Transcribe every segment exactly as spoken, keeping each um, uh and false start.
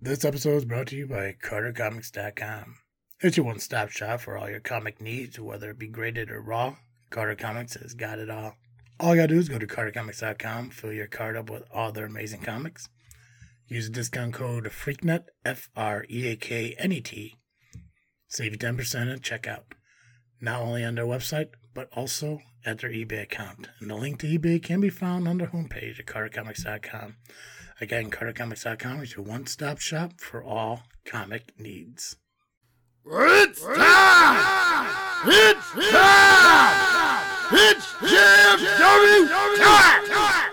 This episode is brought to you by Carter Comics dot com. It's your one-stop shop for all your comic needs, whether it be graded or raw. Carter Comics has got it all. All you gotta do is go to Carter Comics dot com, fill your card up with all their amazing comics. Use the discount code FREAKNET, F R E A K N E T. Save you ten percent at checkout. Not only on their website, but also at their eBay account. And the link to eBay can be found on their homepage at Carter Comics dot com. Again, Carter Comics dot com is your one-stop shop for all comic needs. It's time! It's time! It's J F W time!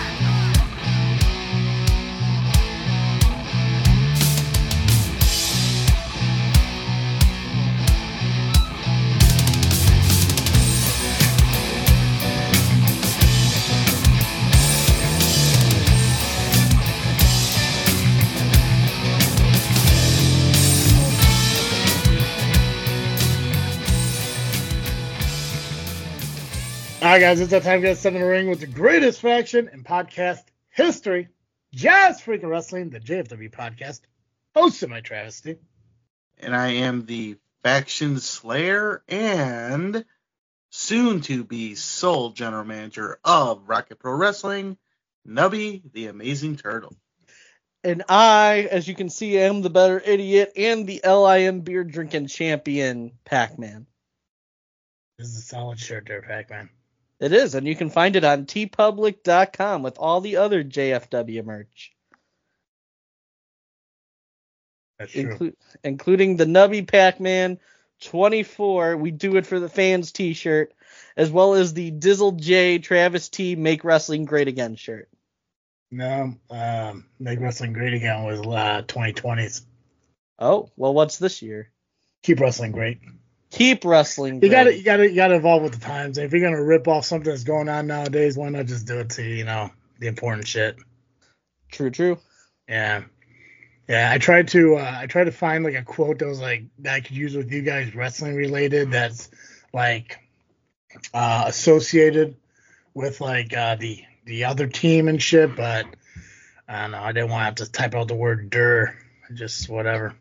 All right, guys, it's that time to get set in the ring with the greatest faction in podcast history, Jazz Freaking Wrestling, the J F W podcast, hosted by Travesty. And I am the faction slayer and soon-to-be sole general manager of Rocket Pro Wrestling, Nubby, the Amazing Turtle. And I, as you can see, am the better idiot and the L I M beer drinking champion, Pac-Man. This is a solid shirt there, Pac-Man. It is, and you can find it on t public dot com with all the other J F W merch. That's true. Inclu- including the Nubby Pac-Man twenty-four, we do it for the fans t-shirt, as well as the Dizzle J Travis T Make Wrestling Great Again shirt. No, um, Make Wrestling Great Again was uh, twenty twenties. Oh, well, what's this year? Keep wrestling great. Keep wrestling You great. gotta, you gotta, you gotta evolve with the times. If you're gonna rip off something that's going on nowadays, why not just do it to, you know, the important shit? True, true. Yeah, yeah. I tried to, uh, I tried to find like a quote that was like that I could use with you guys wrestling related. That's like uh, associated with like uh, the the other team and shit. But I don't know. I didn't want to have to type out the word "der." Just whatever.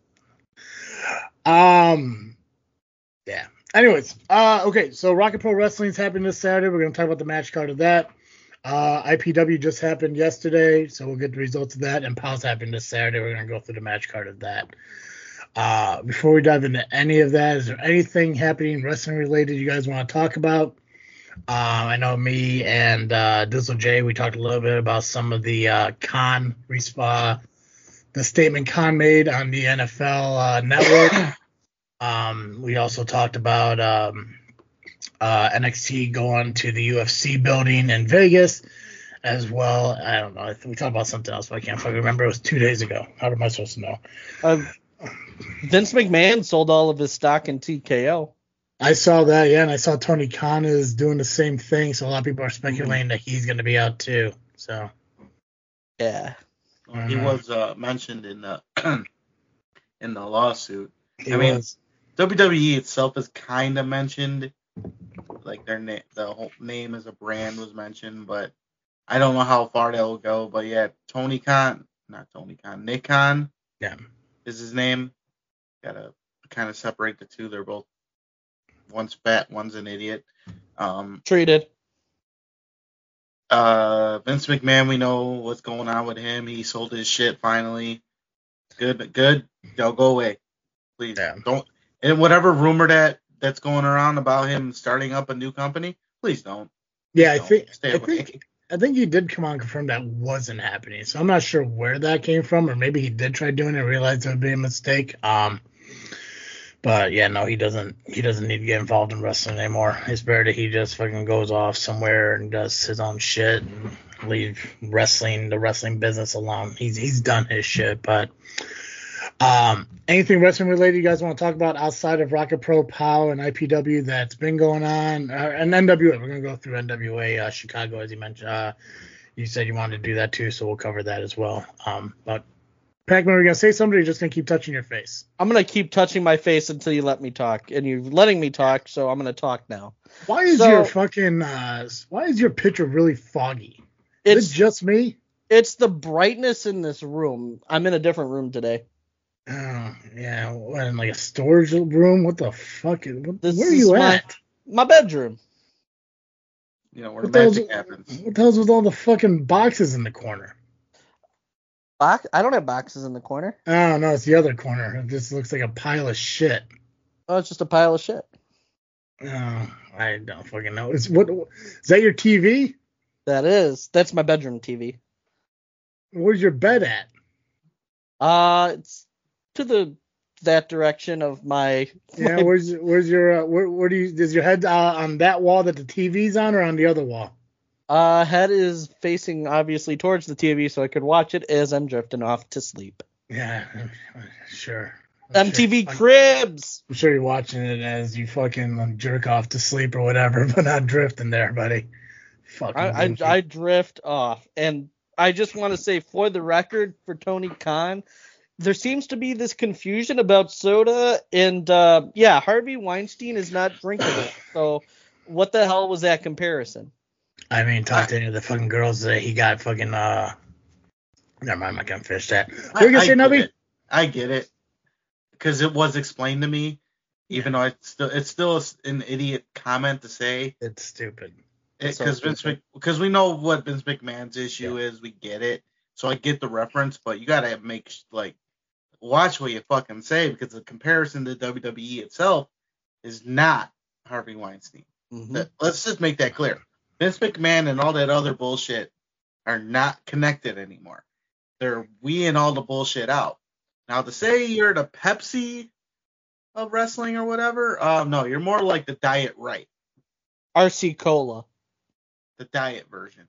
Um. Yeah. Anyways, uh, okay, so Rocket Pro Wrestling's happening this Saturday. We're going to talk about the match card of that. Uh, I P W just happened yesterday, so we'll get the results of that. And P O W's happened this Saturday. We're going to go through the match card of that. Uh, before we dive into any of that, is there anything happening wrestling related you guys want to talk about? Um, I know me and uh, Dizzle J, we talked a little bit about some of the uh, con, uh, the statement Con made on the N F L uh, network. Um, we also talked about um, uh, N X T going to the U F C building in Vegas as well. I don't know. I think we talked about something else, but I can't fucking remember. It was two days ago. How am I supposed to know? Um, Vince McMahon sold all of his stock in T K O. I saw that, yeah, and I saw Tony Khan is doing the same thing, so a lot of people are speculating mm-hmm. that he's going to be out too. So, yeah. Well, he was uh, mentioned in the in the lawsuit. He I mean, was. W W E itself is kind of mentioned, like their name, the whole name as a brand was mentioned, but I don't know how far that will go. But yeah, Tony Khan, not Tony Khan, Nick Khan, yeah, is his name. Gotta kind of separate the two. They're both one's fat, one's an idiot. Um, Treated. Uh, Vince McMahon, we know what's going on with him. He sold his shit finally. Good, good. Don't go away, please. Yeah. Don't. And whatever rumor that, that's going around about him starting up a new company, please don't. Yeah, I don't. think Stay I away. think I think he did come on and confirm that wasn't happening. So I'm not sure where that came from, or maybe he did try doing it and realized it would be a mistake. Um, but yeah, no, he doesn't. He doesn't need to get involved in wrestling anymore. It's better that he just fucking goes off somewhere and does his own shit and leave wrestling, the wrestling business alone. He's he's done his shit, but. Um, anything wrestling related you guys want to talk about outside of Rocket Pro, P O W, and I P W that's been going on? Uh, and N W A, we're going to go through N W A uh, Chicago, as you mentioned. Uh, you said you wanted to do that too, so we'll cover that as well. Um, but Pac-Man, are you going to say something, or are you just going to keep touching your face? I'm going to keep touching my face until you let me talk, and you're letting me talk, so I'm going to talk now. Why is so, your fucking, uh, why is your picture really foggy? It's Is it just me? It's the brightness in this room. I'm in a different room today. Oh, yeah. What, in like a storage room? What the fuck? Is, what, This where are is you my, at? My bedroom. You know where What the the, hell's, magic happens. what the hell's with all the fucking boxes in the corner? Box? I don't have boxes in the corner. Oh, no, it's the other corner. It just looks like a pile of shit. Oh, it's just a pile of shit. Oh, I don't fucking know. Is, what, is that your T V? That is. That's my bedroom T V. Where's your bed at? Uh, it's to the that direction of my. Yeah, my where's where's your uh, where where do you is your head uh, on that wall that the T V's on, or on the other wall? uh head is facing obviously towards the T V, so I could watch it as I'm drifting off to sleep. Yeah, sure. I'm M T V sure, Cribs. I'm sure you're watching it as you fucking like, jerk off to sleep or whatever, but not drifting there, buddy. Fucking. I, I goofy. I drift off, and I just want to say for the record for Tony Khan, there seems to be this confusion about soda, and uh, yeah, Harvey Weinstein is not drinking it. So what the hell was that comparison? I mean, talk to any of the fucking girls that he got fucking. uh Never mind, I'm not gonna finish that. What I, were you gonna I say, get Nubby? it. I get it. Because it was explained to me, even though it's still it's still an idiot comment to say. It's stupid. It's so Because Vince stupid. Mc, because we know what Vince McMahon's issue Yeah. is, we get it. So I get the reference, but you gotta make sh- like watch what you fucking say, because the comparison to W W E itself is not Harvey Weinstein. Mhm. That- let's just make that clear. Vince McMahon and all that other bullshit are not connected anymore. They're weeing all the bullshit out. Now, to say you're the Pepsi of wrestling or whatever, um, no, you're more like the Diet Right, R C Cola, the diet version.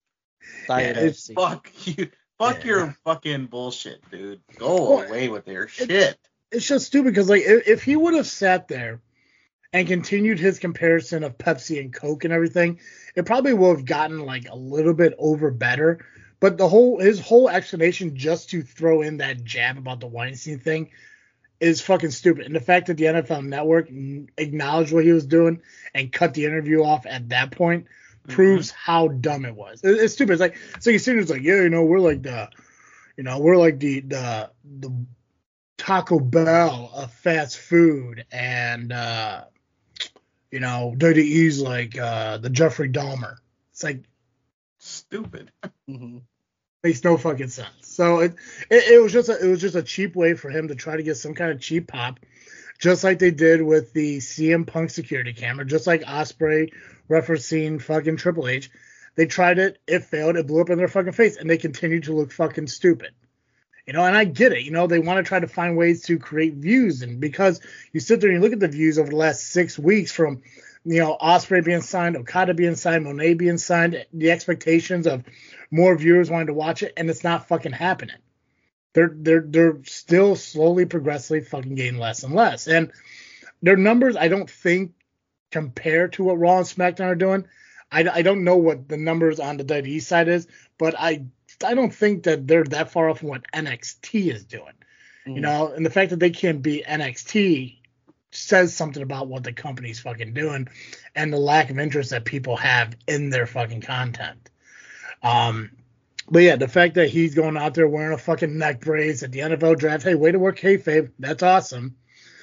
Diet Yeah, R it's C. Fuck you. Fuck Yeah. your fucking bullshit, dude. Go Well, away with your shit. It's just stupid because like if, if he would have sat there and continued his comparison of Pepsi and Coke and everything, it probably would have gotten like a little bit over better. But the whole his whole explanation just to throw in that jab about the Weinstein thing is fucking stupid. And the fact that the N F L Network n- acknowledged what he was doing and cut the interview off at that point proves how dumb it was. It- it's stupid. It's like so you see it's like, yeah, you know, we're like the you know, we're like the the the Taco Bell of fast food, and uh you know, W W E's like uh the Jeffrey Dahmer. It's like Stupid. Mhm. makes no fucking sense. So it, it it was just a it was just a cheap way for him to try to get some kind of cheap pop, just like they did with the C M Punk security camera, just like Ospreay referencing fucking Triple H. They tried it, it failed, it blew up in their fucking face, and they continued to look fucking stupid. You know, and I get it. You know, they want to try to find ways to create views, and because you sit there and you look at the views over the last six weeks from, you know, Ospreay being signed, Okada being signed, Monet being signed, the expectations of more viewers wanting to watch it, and it's not fucking happening. They're they're they're still slowly, progressively fucking getting less and less, and their numbers I don't think compare to what Raw and SmackDown are doing. I, I don't know what the numbers on the W W E side is, but I I don't think that they're that far off from what N X T is doing. You know, and the fact that they can't beat N X T says something about what the company's fucking doing and the lack of interest that people have in their fucking content. Um, but yeah, the fact that he's going out there wearing a fucking neck brace at the N F L draft, hey, way to work kayfabe, that's awesome.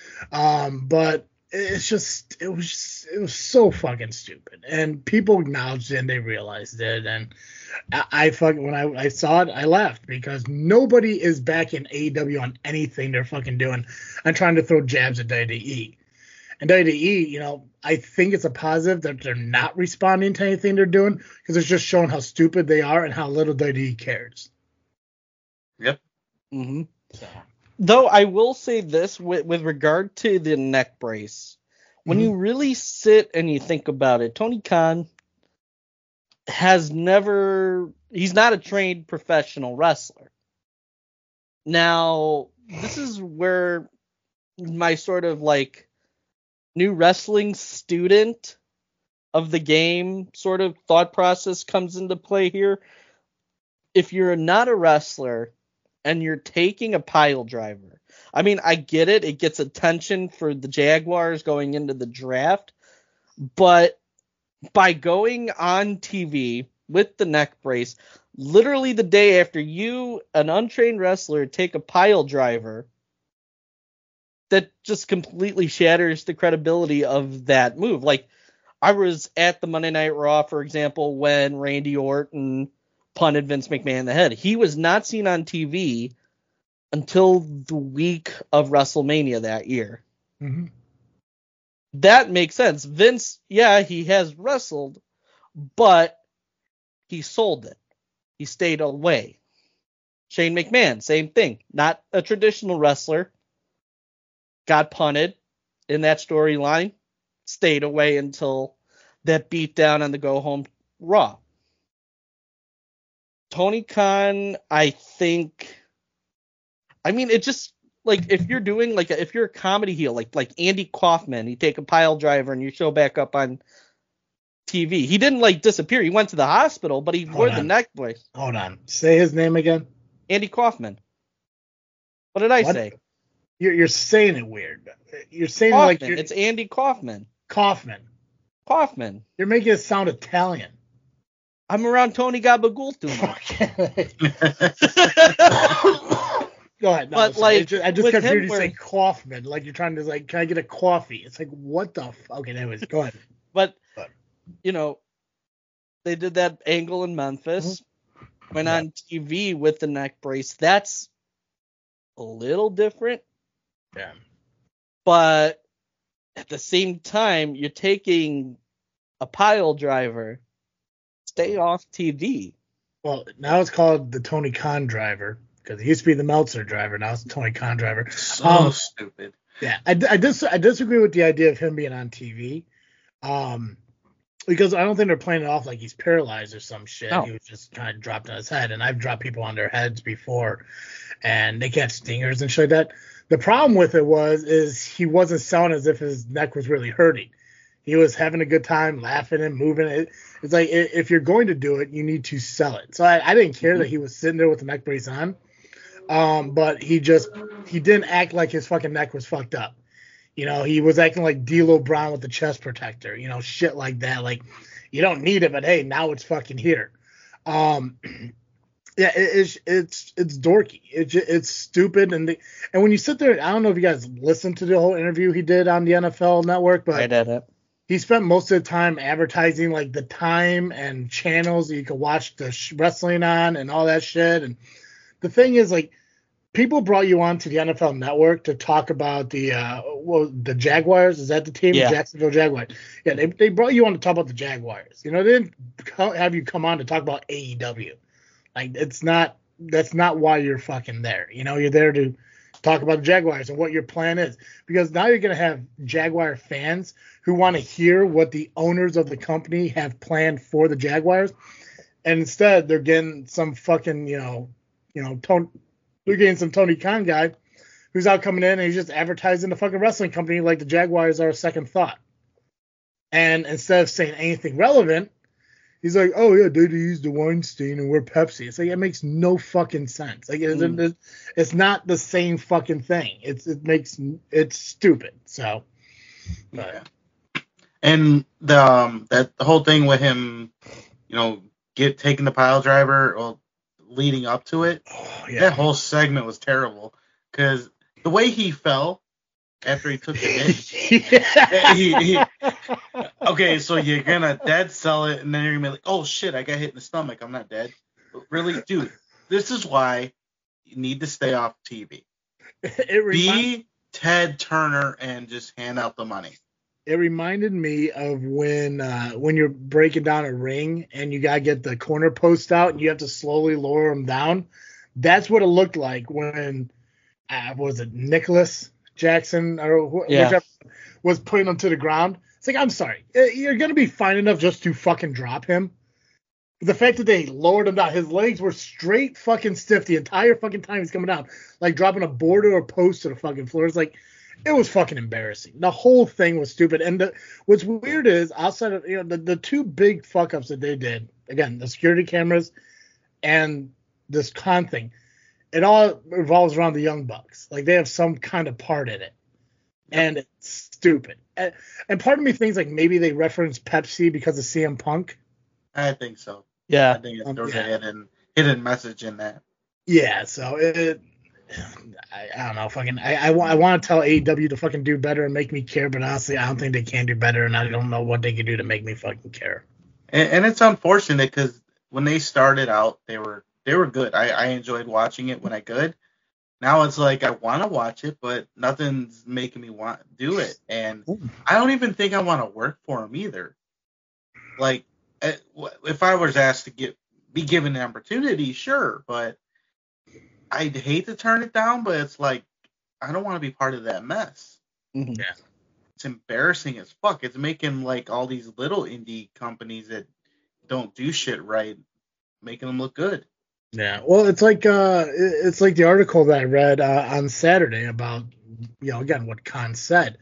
Um, but it's just, it was, just, it was so fucking stupid, and people acknowledged it and they realized it, and I, I fucking when I, I saw it, I laughed because nobody is backing A E W on anything they're fucking doing and trying to throw jabs at W W E. And W W E, you know, I think it's a positive that they're not responding to anything they're doing because it's just showing how stupid they are and how little W W E cares. Yep. Mm-hmm. Though I will say this with, with regard to the neck brace, when Mhm. you really sit and you think about it, Tony Khan has never, he's not a trained professional wrestler. Now, this is where my sort of like new wrestling student of the game sort of thought process comes into play here. If you're not a wrestler and you're taking a pile driver, I mean, I get it. It gets attention for the Jaguars going into the draft. But by going on T V with the neck brace, literally the day after you, an untrained wrestler, take a pile driver, that just completely shatters the credibility of that move. Like, I was at the Monday Night Raw, for example, when Randy Orton punted Vince McMahon in the head. He was not seen on T V until the week of WrestleMania that year. Mm-hmm. That makes sense. Vince, yeah, he has wrestled, but he sold it. He stayed away. Shane McMahon, same thing. Not a traditional wrestler. Got punted in that storyline. Stayed away until that beatdown on the go home Raw. Tony Khan, I think, I mean, it just, like, if you're doing, like, a, if you're a comedy heel, like like Andy Kaufman, you take a pile driver and you show back up on T V. He didn't, like, disappear. He went to the hospital, but he Hold wore on. the neck brace. Hold on. Say his name again. Andy Kaufman. What did I What? say? You're, you're saying it weird. You're saying it Kaufman. like you're It's Andy Kaufman. Kaufman. Kaufman. You're making it sound Italian. I'm around Tony Gabagool too much. Go ahead. No, But, sorry. like, It's just, I just with kept him hearing you where- say Kaufman, like you're trying to like, can I get a coffee? It's like, what the? F-? Okay, anyways, go ahead. But, But- you know, they did that angle in Memphis. Went Yeah. on T V with the neck brace. That's a little different. Yeah. But at the same time, you're taking a pile driver. Stay off T V. Well, now it's called the Tony Khan driver because it used to be the Meltzer driver. Now it's the Tony Khan driver. So Um, stupid. Yeah, I, I, dis- I disagree with the idea of him being on T V. Um, because I don't think they're playing it off like he's paralyzed or some shit. No. He was just kind of dropped on his head. And I've dropped people on their heads before, and they catch stingers and shit like that. The problem with it was is he wasn't selling as if his neck was really hurting. He was having a good time, laughing and moving. It, it's like i- if you're going to do it, you need to sell it. So I, I didn't care that he was sitting there with the neck brace on. Um, but he just he didn't act like his fucking neck was fucked up. You know, he was acting like D'Lo Brown with the chest protector, you know, shit like that. Like, you don't need it, but hey, now it's fucking here. Um, yeah, it, it's it's it's dorky. It's it's stupid, and the, and when you sit there, I don't know if you guys listened to the whole interview he did on the N F L Network, but I did it. he spent most of the time advertising like the time and channels that you could watch the sh- wrestling on and all that shit. And the thing is, like, people brought you on to the N F L Network to talk about the uh, well, the Jaguars. Is that the team? Yeah. Jacksonville Jaguars. Yeah, they they brought you on to talk about the Jaguars. You know, they didn't co- have you come on to talk about A E W. Like, it's not. That's not why you're fucking there. You know, you're there to talk about the Jaguars and what your plan is. Because now you're gonna have Jaguar fans who want to hear what the owners of the company have planned for the Jaguars, and instead they're getting some fucking you know, you know, Tony. They're getting some Tony Khan guy who's out coming in and he's just advertising the fucking wrestling company like the Jaguars are a second thought. And instead of saying anything relevant, he's like, oh, yeah, they use the Weinstein and we're Pepsi. It's like, it makes no fucking sense. Like, it, Mm. it, it's not the same fucking thing. It's It makes, it's stupid. So, but, Yeah. And the um, that the whole thing with him, you know, get taking the pile driver, well, leading up to it, oh, that yeah. whole segment was terrible because the way he fell after he took the hit. yeah. he, he, okay, so you're gonna dead sell it, and then you're gonna be like, oh shit, I got hit in the stomach. I'm not dead. But really, dude, this is why you need to stay off T V. It reminds Be Ted Turner and just hand out the money. It reminded me of when uh, when you're breaking down a ring and you gotta get the corner post out and you have to slowly lower them down. That's what it looked like when uh, was it Nicholas Jackson or wh- Yeah. whichever was putting him to the ground. It's like, I'm sorry, Uh, you're gonna be fine enough just to fucking drop him. The fact that they lowered him down, his legs were straight fucking stiff the entire fucking time he's coming down, like dropping a board or a post to the fucking floor. It's like, it was fucking embarrassing. The whole thing was stupid. And the, what's weird is outside of, you know, the, the two big fuck ups that they did, again, the security cameras and this con thing, it all revolves around the Young Bucks. Like, they have some kind of part in it. And it's stupid. And, and part of me thinks like maybe they reference Pepsi because of C M Punk. I think so. I Yeah. think it Um, goes yeah. ahead and hidden message in that. Yeah, so it. I, I don't know, fucking. I I, wa- I want to tell A E W to fucking do better and make me care, but honestly, I don't think they can do better, and I don't know what they can do to make me fucking care. And, and it's unfortunate because when they started out, they were they were good. I, I enjoyed watching it when I could. Now it's like I want to watch it, but nothing's making me want to do it, and I don't even think I want to work for them either. Like, eh, if I was asked to get be given the opportunity, sure, but I'd hate to turn it down, but it's like, I don't want to be part of that mess. Mm-hmm. Yeah. It's embarrassing as fuck. It's making like all these little indie companies that don't do shit right, making them look good. Yeah, well, it's like uh, it- it's like the article that I read uh, on Saturday about, you know, again what Khan said,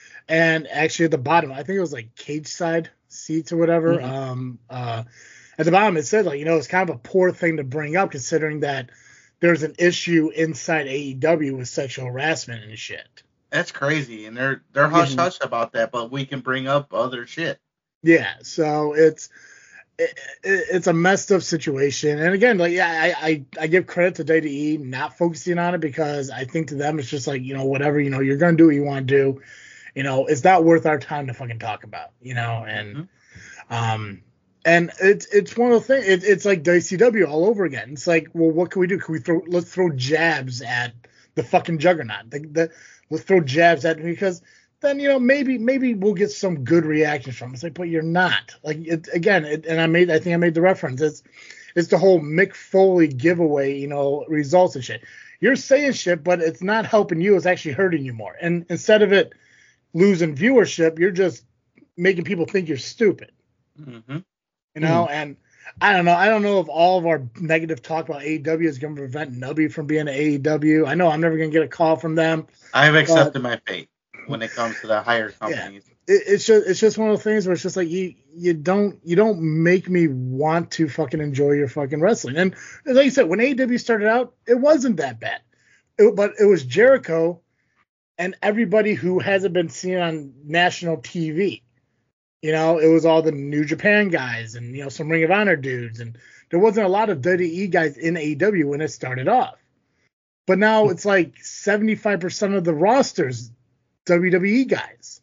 and actually at the bottom, I think it was like cage side seats or whatever. Mhm. Um, uh, at the bottom it said like, you know, it's kind of a poor thing to bring up considering that there's an issue inside A E W with sexual harassment and shit. That's crazy, and they're they're Mm-hmm. hush hush about that, but we can bring up other shit. Yeah, so it's it, it, it's a messed up situation, and again, like yeah, I I, I give credit to W W E not focusing on it because I think to them it's just like, you know, whatever, you know, you're gonna do what you want to do, you know, it's not worth our time to fucking talk about, you know, and Mhm. um. And it's it's one of the things. It, it's like W C W all over again. It's like, well, what can we do? Can we throw? Let's throw jabs at the fucking juggernaut. The, the, let's throw jabs at because then you know maybe maybe we'll get some good reactions from it. It's like, but you're not. Like it, again, it, and I made I think I made the reference. It's it's the whole Mick Foley giveaway, you know, results and shit. You're saying shit, but it's not helping you. It's actually hurting you more. And instead of it losing viewership, you're just making people think you're stupid. Mm-hmm. You know, and I don't know. I don't know if all of our negative talk about A E W is going to prevent Nubby from being at A E W. I know I'm never going to get a call from them. I've accepted my fate when it comes to the higher Yeah. companies. It, it's just it's just one of those things where it's just like you you don't you don't make me want to fucking enjoy your fucking wrestling. And like you said, when A E W started out, it wasn't that bad. It, but it was Jericho and everybody who hasn't been seen on national T V. You know, it was all the New Japan guys and, you know, some Ring of Honor dudes. And there wasn't a lot of W W E guys in A E W when it started off. But now it's like seventy-five percent of the rosters W W E guys.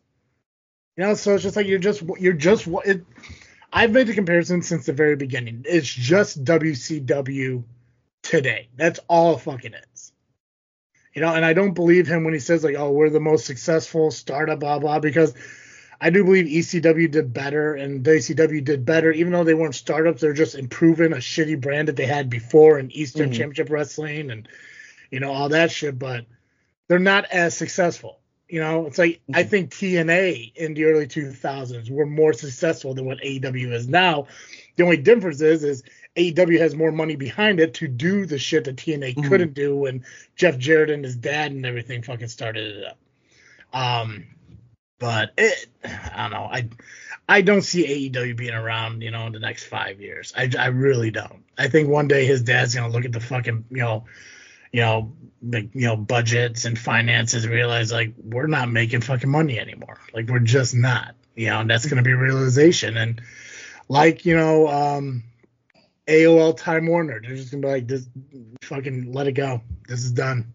You know, so it's just like you're just, you're just, it, I've made the comparison since the very beginning. It's just W C W today. That's all it fucking is. You know, and I don't believe him when he says like, oh, we're the most successful startup, blah, blah, because I do believe E C W did better and W C W did better, even though they weren't startups. They're just improving a shitty brand that they had before in Eastern Mhm. Championship Wrestling and, you know, all that shit. But they're not as successful. You know, it's like I think T N A in the early two thousands were more successful than what A E W is now. The only difference is, is A E W has more money behind it to do the shit that T N A Mhm. couldn't do when Jeff Jarrett and his dad and everything fucking started it up. Um, but it, I don't know. I I don't see A E W being around, you know, in the next five years. I, I really don't. I think one day his dad's gonna look at the fucking, you know, you know, big, you know, budgets and finances and realize like we're not making fucking money anymore. Like we're just not. You know, and that's gonna be a realization. And like, you know, um, A O L Time Warner, they're just gonna be like, this, fucking let it go. This is done.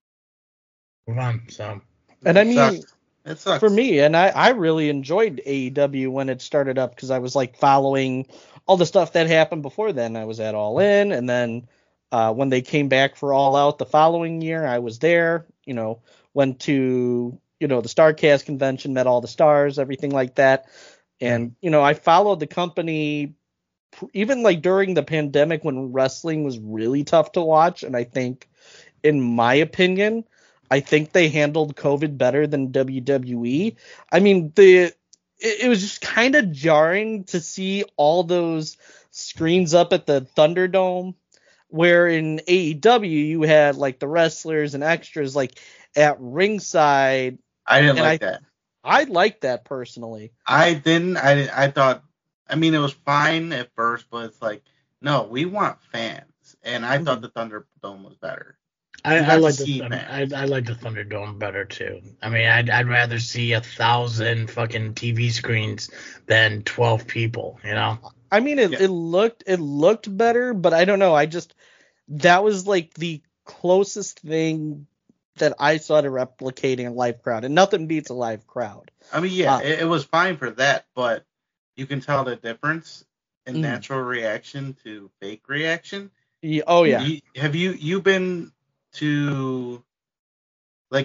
Move on. So. And I It mean, sucks. It sucks. for me, and I, I really enjoyed A E W when it started up because I was like following all the stuff that happened before then. I was at All In, and then uh, when they came back for All Out the following year, I was there. You know, went to you know the Starrcast convention, met all the stars, everything like that. And you know, I followed the company pr- even like during the pandemic when wrestling was really tough to watch. And I think, in my opinion, I think they handled COVID better than W W E. I mean, the it, it was just kind of jarring to see all those screens up at the Thunderdome, where in A E W you had like the wrestlers and extras like at ringside. I didn't and like I- that. I liked that personally. I didn't. I didn't- I thought. I mean, it was fine at first, but it's like, no, we want fans, and I thought the Thunderdome was better. I, You I got to like the see Thun- I, fans. I like the Thunderdome better too. I mean, I'd I'd rather see a thousand fucking T V screens than twelve people. You know. I mean, it, Yeah. it looked it looked better, but I don't know. I just that was like the closest thing that I saw to replicating a live crowd, and nothing beats a live crowd. I mean, yeah, Uh, it, it was fine for that, but you can tell the difference in Mhm. natural reaction to fake reaction. y- oh yeah, You, have you you been to like?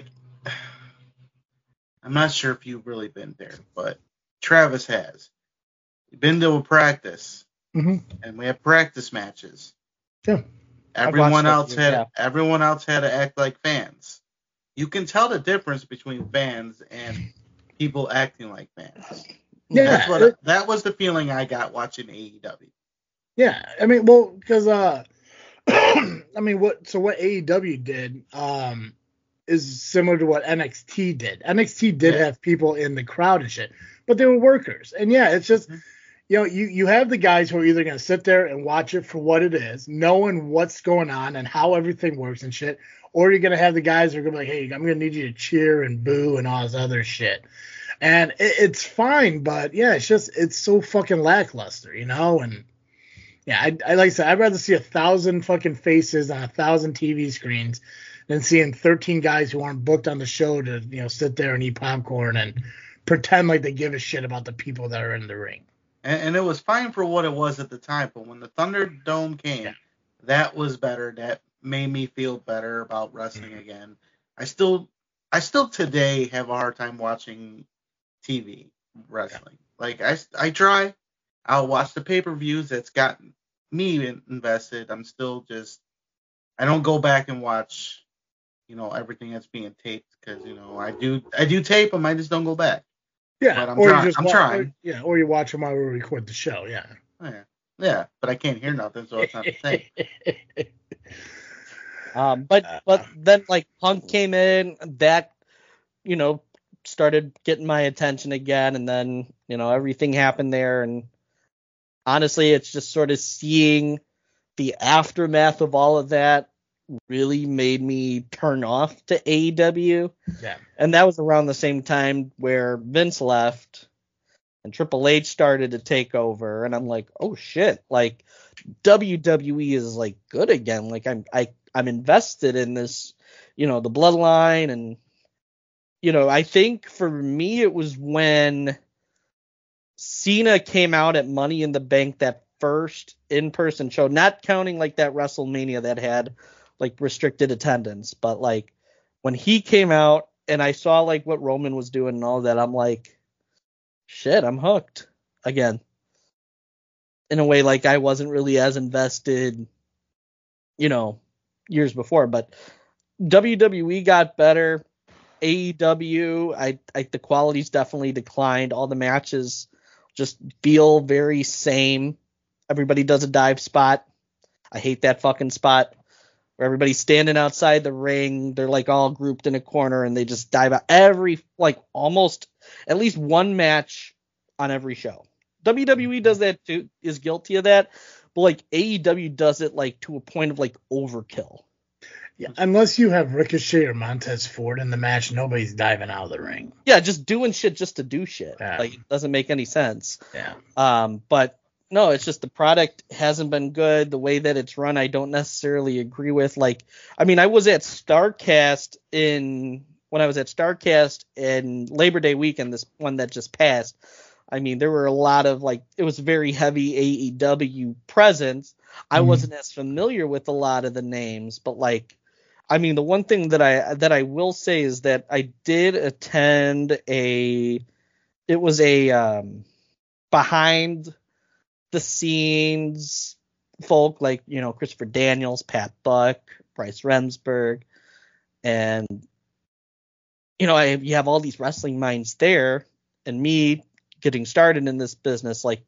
I'm not sure if you've really been there, but Travis has. Been to a practice, hmm and we have practice matches. Yeah. I've Everyone watched a else few, had yeah. everyone else had to act like fans. You can tell the difference between fans and people acting like fans. Yeah. That's what it- that was the feeling I got watching A E W. yeah. I mean, well, because uh, I mean, what? So what A E W did um is similar to what N X T did. N X T did Yeah. have people in the crowd and shit, but they were workers. And yeah, it's just. Mhm. You know, you, you have the guys who are either going to sit there and watch it for what it is, knowing what's going on and how everything works and shit, or you're going to have the guys who are going to be like, hey, I'm going to need you to cheer and boo and all this other shit. And it, it's fine, but yeah, it's just, it's so fucking lackluster, you know? And yeah, I, I like I said, I'd rather see a thousand fucking faces on a thousand T V screens than seeing thirteen guys who aren't booked on the show to, you know, sit there and eat popcorn and pretend like they give a shit about the people that are in the ring. And, and it was fine for what it was at the time, but when the Thunderdome came, Yeah. that was better. That made me feel better about wrestling again. I still, I still today have a hard time watching T V wrestling. Like I, I try. I'll watch the pay-per-views. That's got me in- invested. I'm still just. I don't go back and watch, you know, everything that's being taped because you know I do. I do tape them. I just don't go back. Yeah, But I'm or trying- you just I'm wa- trying. Or, yeah, or you watch them while we record the show. Yeah. Oh, yeah, yeah, but I can't hear nothing, so it's not the same. Um, but Uh, but then like Punk came in, that you know started getting my attention again, and then you know everything happened there, and honestly, it's just sort of seeing the aftermath of all of that really made me turn off to A E W, Yeah. and that was around the same time where Vince left and Triple H started to take over, and I'm like, oh shit, like W W E is like good again. Like I'm I I'm invested in this, you know, the bloodline, and you know, I think for me it was when Cena came out at Money in the Bank, that first in-person show, not counting like that WrestleMania that had like restricted attendance, but like when he came out and I saw like what Roman was doing and all that, I'm like, shit, I'm hooked again. In a way, like I wasn't really as invested, you know, years before, but W W E got better. A E W, I, I the quality's definitely declined. All the matches just feel very same. Everybody does a dive spot. I hate that fucking spot where everybody's standing outside the ring. They're like all grouped in a corner and they just dive out every, like almost at least one match on every show. W W E does that too, is guilty of that, but like A E W does it like to a point of like overkill. Yeah, unless you have Ricochet or Montez Ford in the match, nobody's diving out of the ring. Yeah, just doing shit just to do shit. Yeah. Like it doesn't make any sense. Yeah. Um, but no, it's just the product hasn't been good. The way that it's run, I don't necessarily agree with. Like, I mean, I was at StarCast in when I was at StarCast in Labor Day weekend, this one that just passed. I mean, there were a lot of like, it was very heavy A E W presence. I Mhm. wasn't as familiar with a lot of the names, but like, I mean, the one thing that I that I will say is that I did attend a, it was a um, behind the scenes folk like, you know, Christopher Daniels, Pat Buck, Bryce Remsburg, and you know, I you have all these wrestling minds there, and me getting started in this business, like,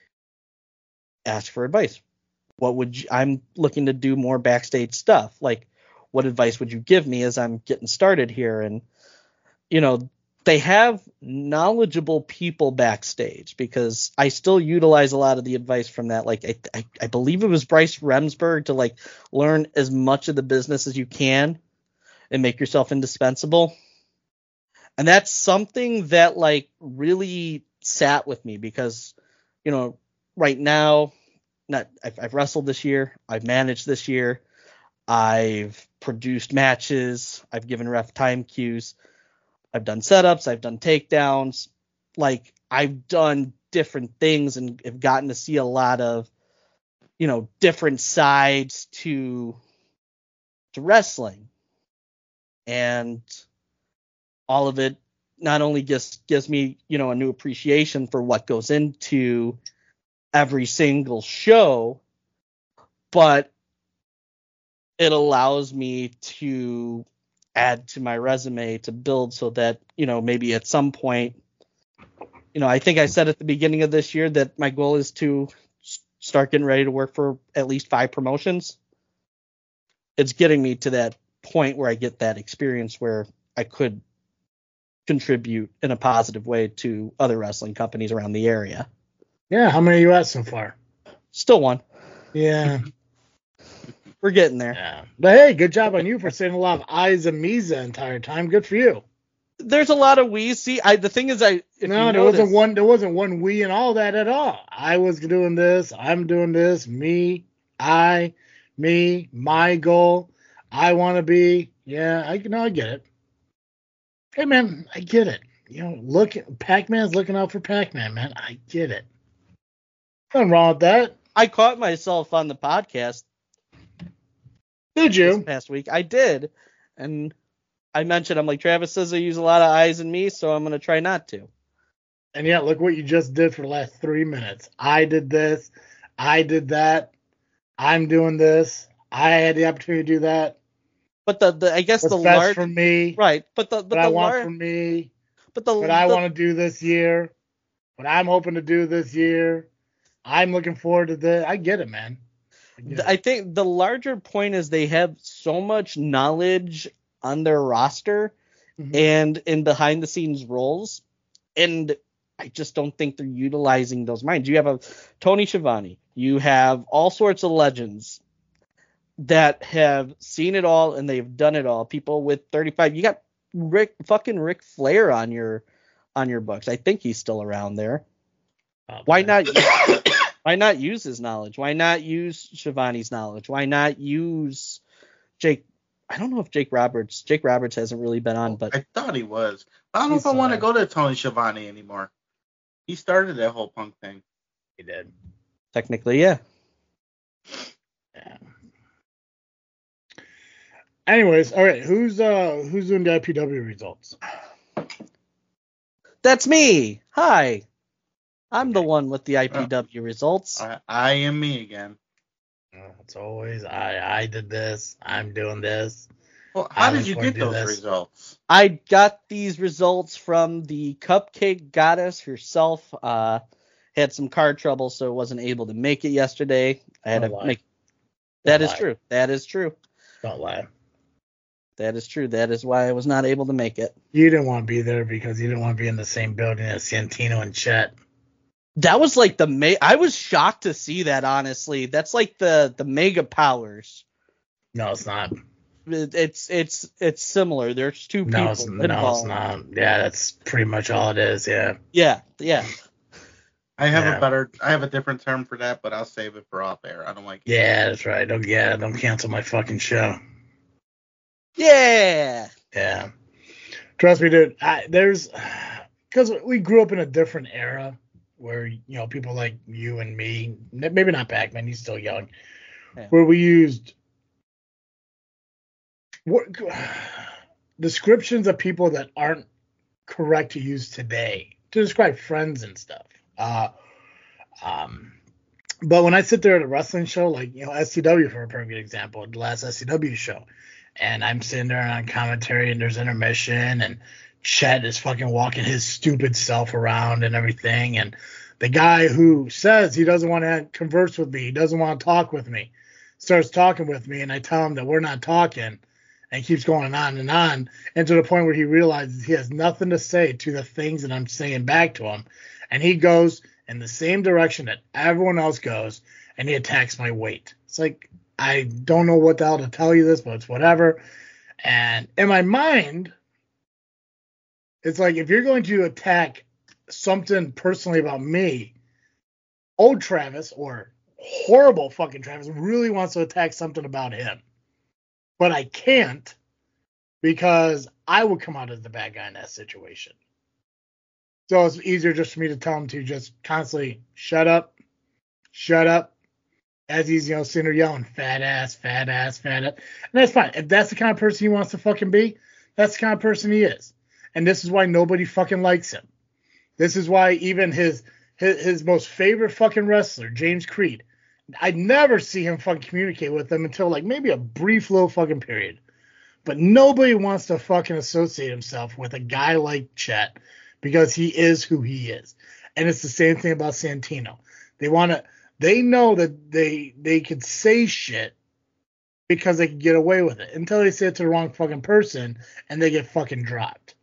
ask for advice. What would you, I'm looking to do more backstage stuff. Like, what advice would you give me as I'm getting started here? And, you know, they have knowledgeable people backstage because I still utilize a lot of the advice from that. Like, I, I, I believe it was Bryce Remsburg to like learn as much of the business as you can and make yourself indispensable. And that's something that like really sat with me because, you know, right now, not I've, I've wrestled this year. I've managed this year. I've produced matches. I've given ref time cues. I've done setups. I've done takedowns. Like, I've done different things and have gotten to see a lot of, you know, different sides to to wrestling. And all of it not only just gives me, you know, a new appreciation for what goes into every single show, but it allows me to add to my resume to build so that, you know, maybe at some point, you know, I think I said at the beginning of this year that my goal is to start getting ready to work for at least five promotions. It's getting me to that point where I get that experience where I could contribute in a positive way to other wrestling companies around the area. Yeah, how many are you at so far? Still one. Yeah. We're getting there. Yeah. But hey, good job on you for saying a lot of I's and me's the entire time. Good for you. There's a lot of we. See, I the thing is, I if no, you there notice, wasn't one. There wasn't one we and all that at all. I was doing this. I'm doing this. Me, I, me, my goal. I want to be. Yeah, I know. I get it. Hey, man, I get it. You know, look, Pac-Man's looking out for Pac-Man, man. I get it. Nothing wrong with that. I caught myself on the podcast Did this you? past week. I did, and I mentioned, I'm like, Travis says I use a lot of I's and me, so I'm gonna try not to. And yet, look what you just did for the last three minutes. I did this. I did that. I'm doing this. I had the opportunity to do that. But the, the I guess What's the best large for me? right, but the but What I the want lar- for me. but the What I the- want to do this year. What I'm hoping to do this year. I'm looking forward to this. I get it, man. I get it. I think the larger point is they have so much knowledge on their roster Mhm. and in behind the scenes roles, and I just don't think they're utilizing those minds. You have a Tony Schiavone, you have all sorts of legends that have seen it all and they've done it all. People with thirty-five, you got Rick fucking Ric Flair on your on your books. I think he's still around there. Oh, Why man. not? Why not use his knowledge? Why not use Shivani's knowledge? Why not use Jake? I don't know if Jake Roberts. Jake Roberts hasn't really been on, but I thought he was. I don't know He's if I want to still go to Tony Schiavone anymore. He started that whole punk thing. He did. technically, yeah. Yeah. Anyways, all right. Who's uh who's doing the I P W results? That's me. Hi. I'm the one with the I P W results. I, I am me again. Oh, it's always I. I did this. I'm doing this. Well, how I did was you going get to do those this. results? I got these results from the Cupcake Goddess herself. Uh, had some car trouble, so wasn't able to make it yesterday. I had Don't to lie. make. That Don't is lie. true. That is true. Don't lie. That is true. That is why I was not able to make it. You didn't want to be there because you didn't want to be in the same building as Santino and Chet. That was like the ma- I was shocked to see that, honestly. That's like the the mega powers. No, it's not. It- It's it's it's similar. There's two people No, it's, no, it's involved. not. Yeah, that's pretty much all it is. Yeah. Yeah, yeah. I have Yeah. a better, I have a different term for that, but I'll save it for off air. I don't like it. Yeah, that's right. Don't yeah, don't cancel my fucking show. Yeah. Yeah. Trust me, dude. I, there's because we grew up in a different era where you know people like you and me, maybe not Pac-Man, he's still young, Yeah. where we used what descriptions of people that aren't correct to use today to describe friends and stuff. Uh, um, but when I sit there at a wrestling show, like you know S C W for a perfect example, the last S C W show. And I'm sitting there on commentary, and there's intermission, and Chet is fucking walking his stupid self around and everything. And the guy who says he doesn't want to converse with me, he doesn't want to talk with me, starts talking with me, and I tell him that we're not talking, and he keeps going on and on, and to the point where he realizes he has nothing to say to the things that I'm saying back to him. And he goes in the same direction that everyone else goes, and he attacks my weight. It's like, I don't know what the hell to tell you this, but it's whatever. And in my mind, it's like if you're going to attack something personally about me, old Travis or horrible fucking Travis really wants to attack something about him. But I can't because I would come out as the bad guy in that situation. So it's easier just for me to tell him to just constantly shut up, shut up. As he's, you know, sitting there yelling, fat ass, fat ass, fat ass. And that's fine. If that's the kind of person he wants to fucking be, that's the kind of person he is. And this is why nobody fucking likes him. This is why even his his, his most favorite fucking wrestler, James Creed, I'd never see him fucking communicate with them until like maybe a brief little fucking period. But nobody wants to fucking associate himself with a guy like Chet because he is who he is. And it's the same thing about Santino. They want to... They know that they they could say shit because they can get away with it until they say it to the wrong fucking person and they get fucking dropped.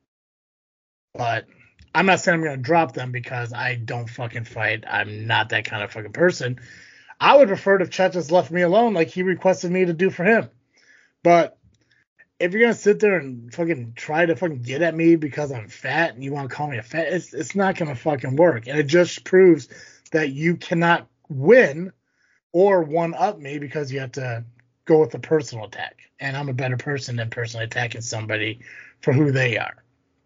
But I'm not saying I'm going to drop them because I don't fucking fight. I'm not that kind of fucking person. I would prefer if Chet just left me alone like he requested me to do for him. But if you're going to sit there and fucking try to fucking get at me because I'm fat and you want to call me a fat, it's, it's not going to fucking work. And it just proves that you cannot win or one up me because you have to go with a personal attack. And I'm a better person than personally attacking somebody for who they are.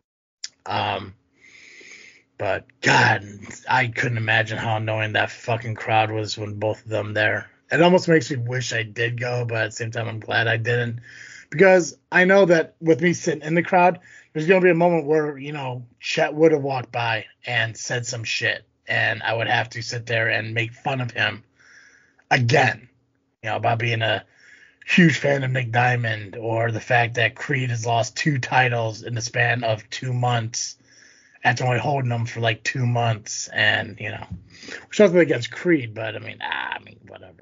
Um, but God, I couldn't imagine how annoying that fucking crowd was when both of them there. It almost makes me wish I did go, but at the same time, I'm glad I didn't because I know that with me sitting in the crowd, there's going to be a moment where, you know, Chet would have walked by and said some shit. And I would have to sit there and make fun of him again, you know, about being a huge fan of Nick Diamond or the fact that Creed has lost two titles in the span of two months after only holding them for like two months. And, you know, which wasn't against Creed, but I mean, ah, I mean, whatever.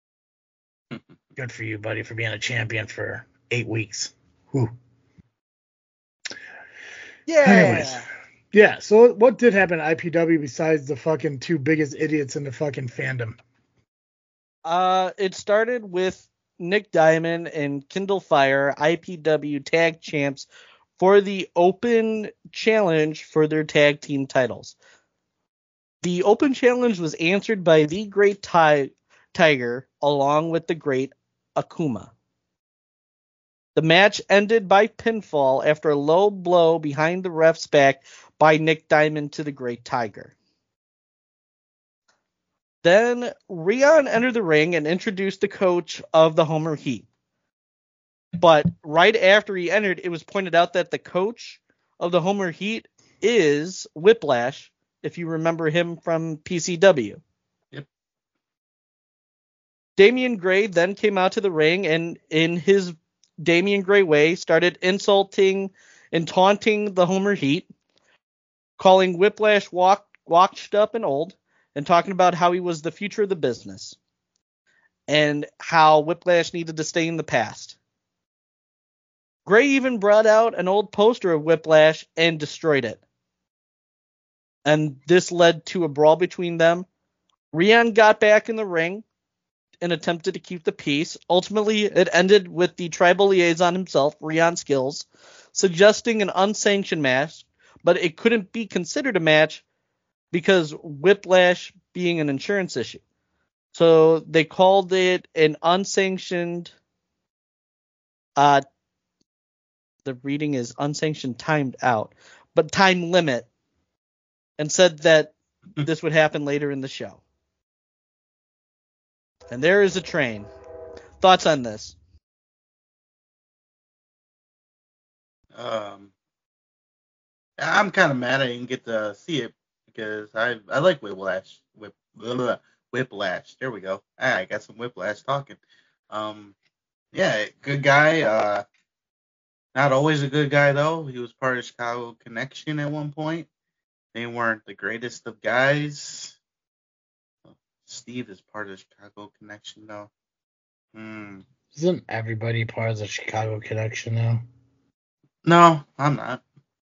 Good for you, buddy, for being a champion for eight weeks. Whew. Yeah. Anyways. Yeah, so what did happen at I P W besides the fucking two biggest idiots in the fucking fandom? Uh, it started with Nick Diamond and Kindle Fire, I P W tag champs, for the open challenge for their tag team titles. The open challenge was answered by the Great Ti- Tiger along with the Great Akuma. The match ended by pinfall after a low blow behind the ref's back by Nick Diamond to the Great Tiger. Then Rion entered the ring and introduced the coach of the Homer Heat. But right after he entered, it was pointed out that the coach of the Homer Heat is Whiplash, if you remember him from P C W. Yep. Damian Gray then came out to the ring and in his Damian Gray way started insulting and taunting the Homer Heat, calling Whiplash walk, washed up and old, and talking about how he was the future of the business and how Whiplash needed to stay in the past. Gray even brought out an old poster of Whiplash and destroyed it. And this led to a brawl between them. Rion got back in the ring and attempted to keep the peace. Ultimately, it ended with the tribal liaison himself, Rion Skills, suggesting an unsanctioned match, but it couldn't be considered a match because Whiplash being an insurance issue. So they called it an unsanctioned, uh, the reading is unsanctioned timed out, but time limit, and said that this would happen later in the show. And there is a train. Thoughts on this? Um, I'm kind of mad I didn't get to see it because I I like Whiplash. Whip, blah, blah, Whiplash. There we go. Ah, I got some Whiplash talking. Um, yeah, good guy. Uh, not always a good guy though. He was part of Chicago Connection at one point. They weren't the greatest of guys. Steve is part of Chicago Connection though. Hmm. Isn't everybody part of the Chicago Connection now? No, I'm not.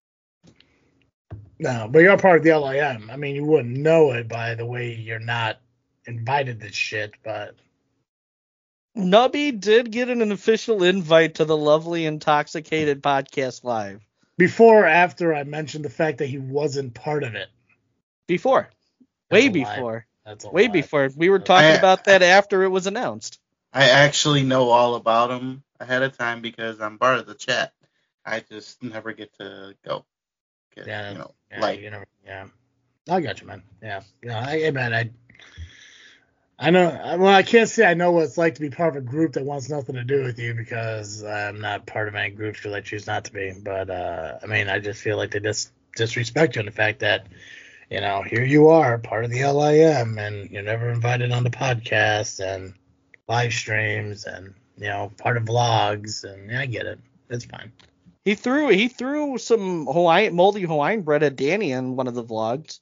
No, but you're part of the L I M. I mean, you wouldn't know it by the way you're not invited to shit, but... Nubby did get an official invite to the Lovely Intoxicated Podcast Live. Before or after I mentioned the fact that he wasn't part of it? Before. Way That's a lie. before. That's a Way lot. before. We were talking I- about that after it was announced. I actually know all about them ahead of time because I'm part of the chat. I just never get to go. Get, Yeah, you know, yeah, like you know, yeah. I got you, man. Yeah, yeah. I, hey, man, I, I know. Well, I can't say I know what it's like to be part of a group that wants nothing to do with you because I'm not part of any groups because I choose not to be. But uh, I mean, I just feel like they just disrespect you in the fact that, you know, here you are, part of the L I M, and you're never invited on the podcast and live streams, and you know, part of vlogs, and yeah, I get it. It's fine. He threw he threw some Hawaiian moldy Hawaiian bread at Danny in one of the vlogs.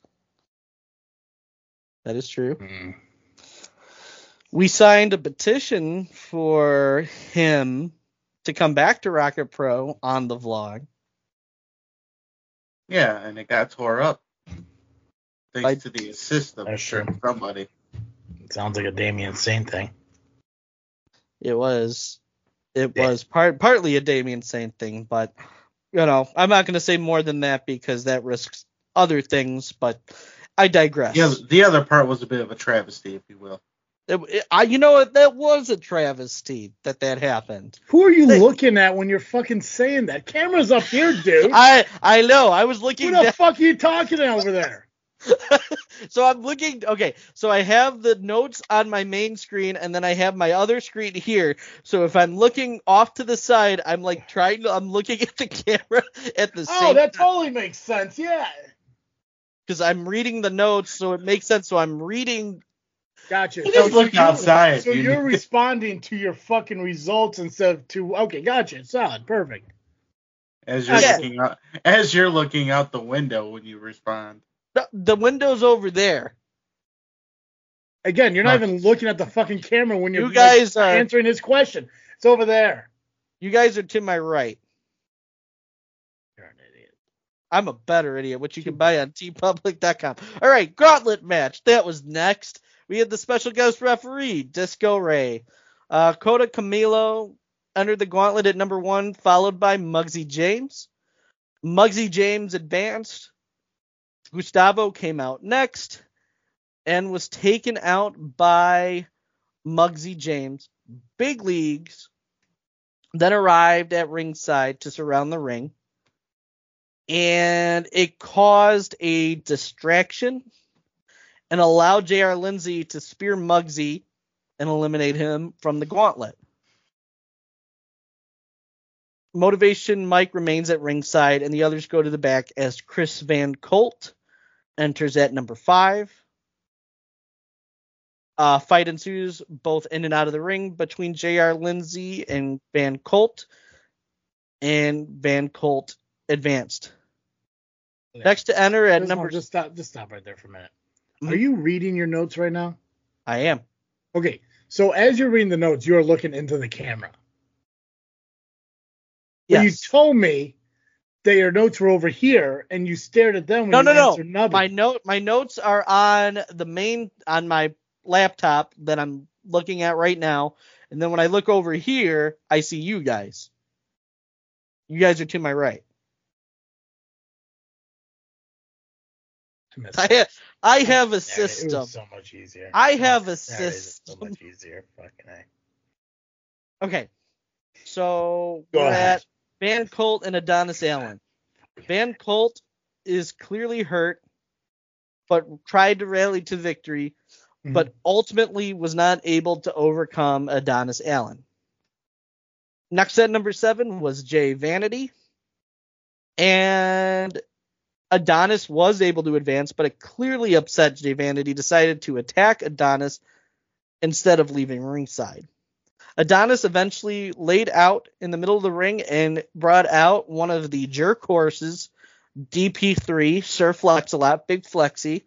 That is true. Mm. We signed a petition for him to come back to Rocket Pro on the vlog. yeah, and it got tore up thanks I- to the assist of That's true. somebody. It sounds like a Damien Saint thing. It was it Yeah. was part partly a Damien Saint thing, but you know, I'm not gonna say more than that because that risks other things, but I digress. The other, the other part was a bit of a travesty, if you will. It- it- I, you know what? That was a travesty that that happened. Who are you Hey. looking at when you're fucking saying that? Camera's up here, dude. I I know. I was Who looking. the down- fuck are you talking to over there? so I'm looking. Okay, so I have the notes on my main screen, and then I have my other screen here. So if I'm looking off to the side, I'm like trying to. I'm looking at the camera at the Oh, same that totally makes sense. Yeah. because I'm reading the notes, so it makes sense. So I'm reading. Gotcha. You just look you're- outside, So dude. you're responding to your fucking results instead of to. Okay, gotcha. Solid. Perfect. As you're Yeah. looking out, as you're looking out the window when you respond. The, the window's over there. Again, you're not Huh. even looking at the fucking camera when you're You guys like, are- answering his question. It's over there. You guys are to my right. You're an idiot. I'm a better idiot, which you can buy on t public dot com. All right, gauntlet match. That was next. We had the special guest referee, Disco Ray. Uh, Kota Camilo entered the gauntlet at number one, followed by Muggsy James. Muggsy James advanced. Gustavo came out next and was taken out by Muggsy James. Big Leagues then arrived at ringside to surround the ring. And it caused a distraction and allowed J R. Lindsay to spear Muggsy and eliminate him from the gauntlet. Motivation Mike remains at ringside, and the others go to the back as Chris Van Colt enters at number five. Uh, fight ensues both in and out of the ring between J R. Lindsay and Van Colt, and Van Colt advanced. Next to enter at Just, number. just stop. Just stop right there for a minute. Mhm. Are you reading your notes right now? I am. Okay. So as you're reading the notes, you are looking into the camera. But Yes. you told me that your notes were over here, and you stared at them when No, you no, no. answered nothing. My note, my notes are on the main on my laptop that I'm looking at right now, and then when I look over here, I see you guys. You guys are to my right. I missed I it. have, I have a There it is. It system. was so much easier. I have a There it is. It's so system. much easier. Fucking A. Okay, so Go we're ahead. at Van Colt and Adonis Allen. Van Colt is clearly hurt, but tried to rally to victory, Mhm. but ultimately was not able to overcome Adonis Allen. Next at number seven was Jay Vanity. And Adonis was able to advance, but it clearly upset Jay Vanity, decided to attack Adonis instead of leaving ringside. Adonis eventually laid out in the middle of the ring and brought out one of the jerk horses, D P three, Sir Flex-a-Lot, Big Flexi.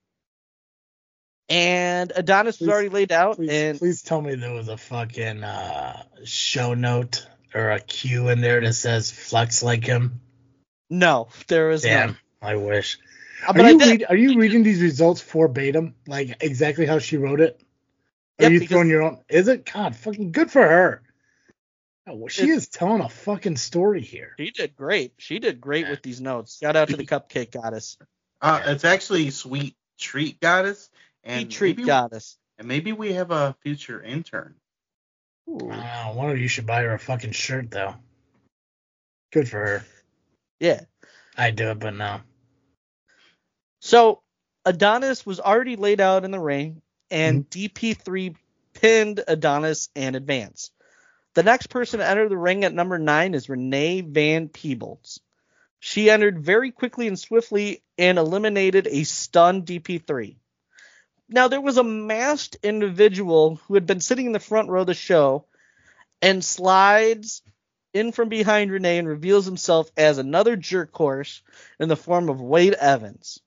And Adonis was Please- already laid out, Please, and please tell me there was a fucking uh, show note or a cue in there that says flex like him. no, there was Damn, none. I wish. Uh, Are But I you, did, read, are you reading these results verbatim, like exactly how she wrote it? Are Yep, you because- throwing your own? Is it? God, fucking good for her. Oh, well, she It- is telling a fucking story here. she did great. She did great with these notes. Shout out to the Cupcake Goddess. Uh, it's actually Sweet Treat Goddess, And treat maybe, goddess. and maybe we have a future intern. Ooh. Wow, one of you should buy her a fucking shirt though. Good for her. Yeah. I'd do it, but no. So Adonis was already laid out in the ring, and Mhm. D P three pinned Adonis and advanced. The next person to enter the ring at number nine is Renee Van Peebles. She entered very quickly and swiftly and eliminated a stunned D P three. Now, there was a masked individual who had been sitting in the front row of the show and slides in from behind Renee and reveals himself as another jerk horse in the form of Wade Evans.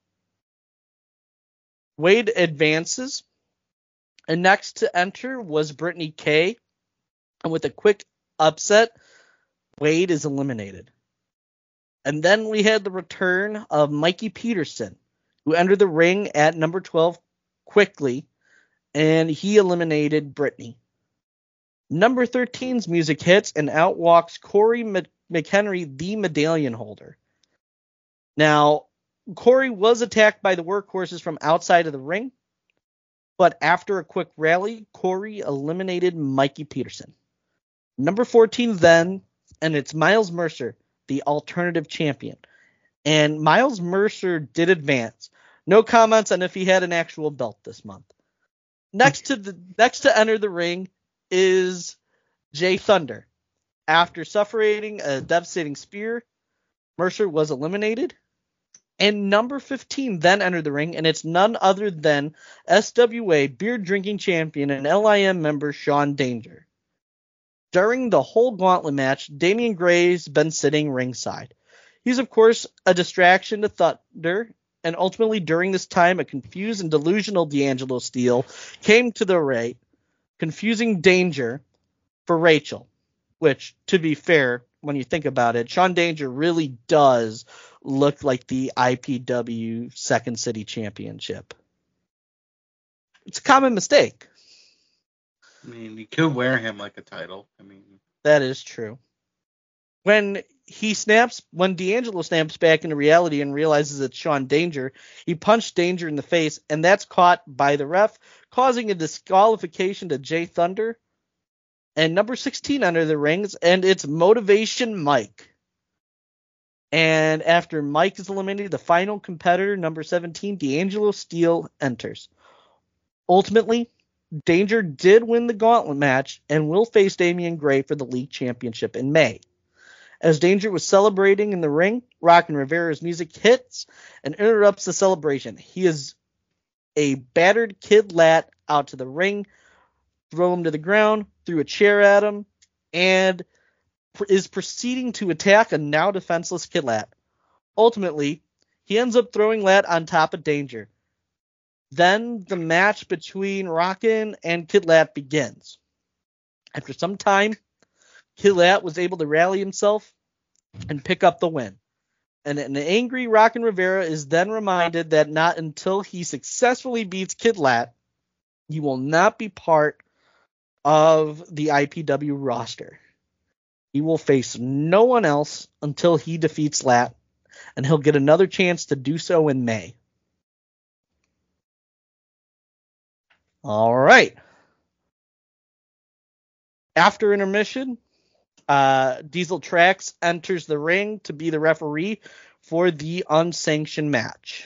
Wade advances, and next to enter was Brittany Kay, and with a quick upset, Wade is eliminated. And then we had the return of Mikey Peterson, who entered the ring at number twelve quickly, and he eliminated Brittany. Number thirteen's music hits, and out walks Corey McHenry, the medallion holder. Now, Corey was attacked by the workhorses from outside of the ring, but after a quick rally, Corey eliminated Mikey Peterson. Number fourteen then, and it's Miles Mercer, the alternative champion. And Miles Mercer did advance. No comments on if he had an actual belt this month. Next to the next to enter the ring is Jay Thunder. After suffering a devastating spear, Mercer was eliminated. And number fifteen then entered the ring, and it's none other than S W A beer drinking champion and L I M member Sean Danger. During the whole gauntlet match, Damian Gray's been sitting ringside. He's, of course, a distraction to Thunder, and ultimately during this time, a confused and delusional D'Angelo Steele came to the ring, confusing Danger for Rachel, which, to be fair, when you think about it, Sean Danger really does look like the I P W Second City Championship. It's a common mistake. I mean, you could wear him like a title. I mean, that is true. When he snaps, when D'Angelo snaps back into reality and realizes it's Sean Danger, he punched Danger in the face, and that's caught by the ref, causing a disqualification to Jay Thunder. And number sixteen under the rings, and it's Motivation Mike. And after Mike is eliminated, the final competitor, number seventeen, D'Angelo Steele, enters. Ultimately, Danger did win the gauntlet match and will face Damian Gray for the league championship in May. As Danger was celebrating in the ring, Rockin' Rivera's music hits and interrupts the celebration. He is a battered Kid Lat out to the ring, throw him to the ground, threw a chair at him, and is proceeding to attack a now defenseless Kid Lat. Ultimately, he ends up throwing Lat on top of Danger. Then the match between Rockin' and Kid Lat begins. After some time, Kid Lat was able to rally himself and pick up the win. And an angry Rockin' Rivera is then reminded that not until he successfully beats Kid Lat, he will not be part of the I P W roster. He will face no one else until he defeats Lat, and he'll get another chance to do so in May. All right. After intermission, uh, Diesel Trax enters the ring to be the referee for the unsanctioned match.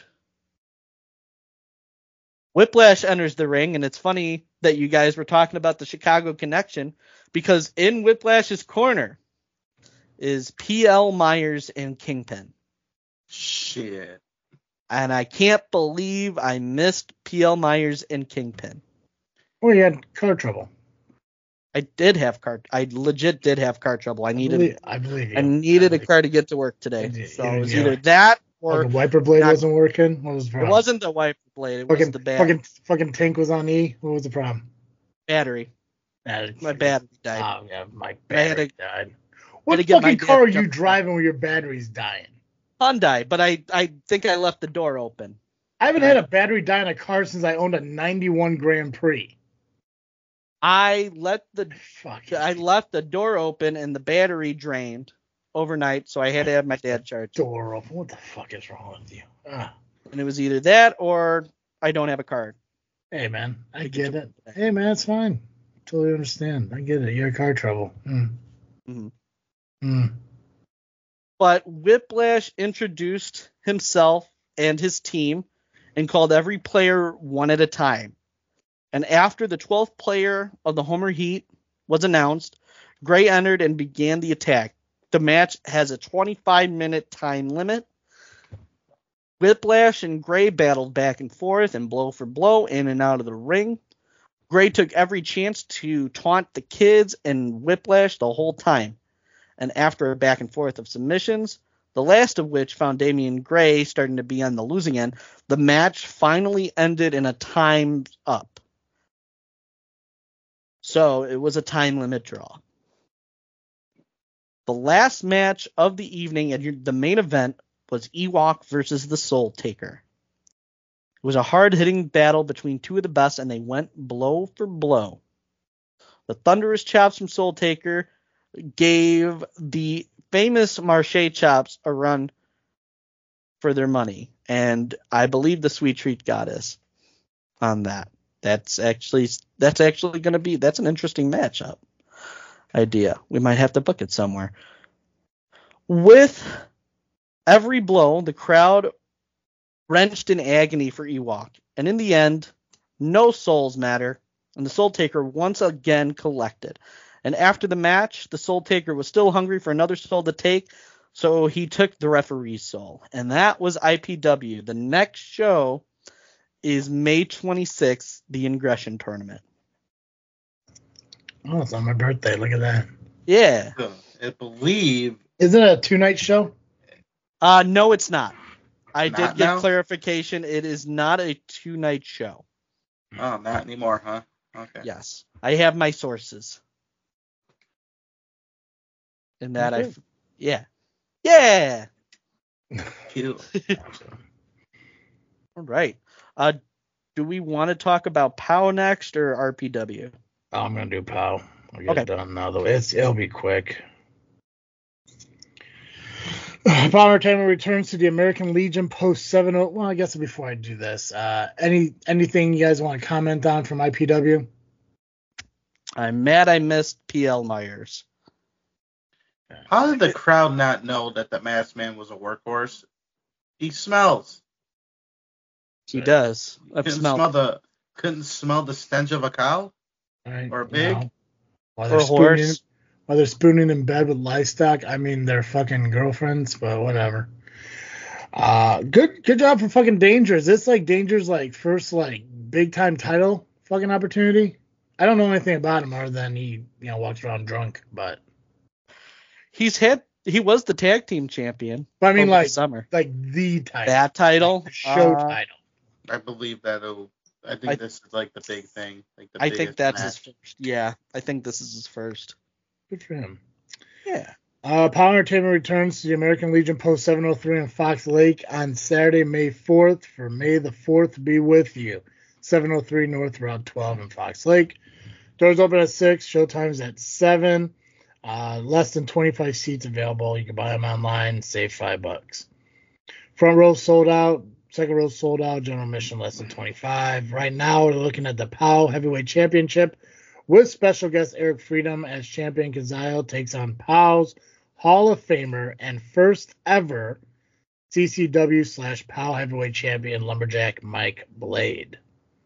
Whiplash enters the ring, and it's funny that you guys were talking about the Chicago connection, because in Whiplash's corner is P L Myers and Kingpin. shit. And I can't believe I missed P L Myers and Kingpin. Oh, you had car trouble. I did have car. I legit did have car trouble. I needed. I believe, I believe you. I needed I a car to get to work today. Yeah, So yeah, it was yeah. either that Or or the wiper blade not- wasn't working. What was the it problem? wasn't the wiper blade. It was fucking, the ba- fucking, fucking tank was on E. What was the problem? battery. Battery. My battery died. Oh, yeah, my I had battery to- died. What to get my fucking dad car are to you jump- driving where your battery's dying? Hyundai, but I, I think I left the door open. I haven't Right. had a battery die in a car since I owned a ninety-one Grand Prix. I let the Fuck. I left the door open and the battery drained overnight, so I had to have my dad charge. Door open. What the fuck is wrong with you? Ah. And it was either that or I don't have a card. Hey, man, I They get to it. win. Hey, man, it's fine. Totally understand. I get it. You're car trouble. Mm. Mhm. Mm. But Whiplash introduced himself and his team and called every player one at a time. And after the twelfth player of the Homer Heat was announced, Gray entered and began the attack. The match has a twenty-five minute time limit. Whiplash and Gray battled back and forth and blow for blow in and out of the ring. Gray took every chance to taunt the kids and Whiplash the whole time. And after a back and forth of submissions, the last of which found Damian Gray starting to be on the losing end, the match finally ended in a time's up. So it was a time limit draw. The last match of the evening and the main event was Ewok versus the Soul Taker. It was a hard-hitting battle between two of the best, and they went blow for blow. The thunderous chops from Soul Taker gave the famous Marche chops a run for their money, and I believe the Sweet Treat Goddess on that. That's actually that's actually going to be that's an interesting matchup idea. We might have to book it somewhere. With every blow, the crowd wrenched in agony for Ewok, and in the end, no souls matter, and the Soul Taker once again collected. And after the match, the Soul Taker was still hungry for another soul to take, so he took the referee's soul. And that was I P W. The next show is May twenty-sixth, the Ingression Tournament. Oh, it's on my birthday. Look at that. Yeah. I believe. Isn't it a two-night show? Uh, no, it's not. I Not did get now? clarification. It is not a two-night show. Oh, not anymore, huh? Okay. Yes. I have my sources. And that Okay. I... Yeah. Yeah! Cute. All right. Uh, do we want to talk about P O W next or R P W? Oh, I'm gonna do P O W. I'll get Okay. it done now, though. It's it'll be quick. P O W Entertainment returns to the American Legion post seven oh. Well, I guess before I do this, uh, any anything you guys want to comment on from I P W? I'm mad I missed P L Myers. How did the crowd not know that the Masked Man was a workhorse? He smells. He does. I've Couldn't smelled smell the couldn't smell the stench of a cow Right? or a pig. No. While or they're a spooning, horse. while they're spooning in bed with livestock, I mean they're fucking girlfriends, but whatever. Uh, good good job for fucking Danger. Is this like Danger's like first like big time title fucking opportunity? I don't know anything about him other than he you know walks around drunk, but He's had. He was the tag team champion. but I mean over like the summer. like the title, That title. the show uh, title. I believe that'll. I think I- this is like the big thing. Like the I think biggest that's match. his first. Yeah, I think this is his first. Good for him. Yeah. Uh, P O W Entertainment returns to the American Legion post seven oh three in Fox Lake on Saturday, May fourth. For May the fourth be with you. seven oh three North Route twelve in Fox Lake. Doors open at six. Showtime's at seven. Uh, less than twenty-five seats available. You can buy them online. Save five bucks. Front row sold out. Second row sold out. General admission less than twenty-five. Right now we're looking at the P O W Heavyweight Championship with special guest Eric Freedom as champion. Kaziel takes on P O W's Hall of Famer and first ever C C W slash P O W Heavyweight Champion Lumberjack Mike Blade.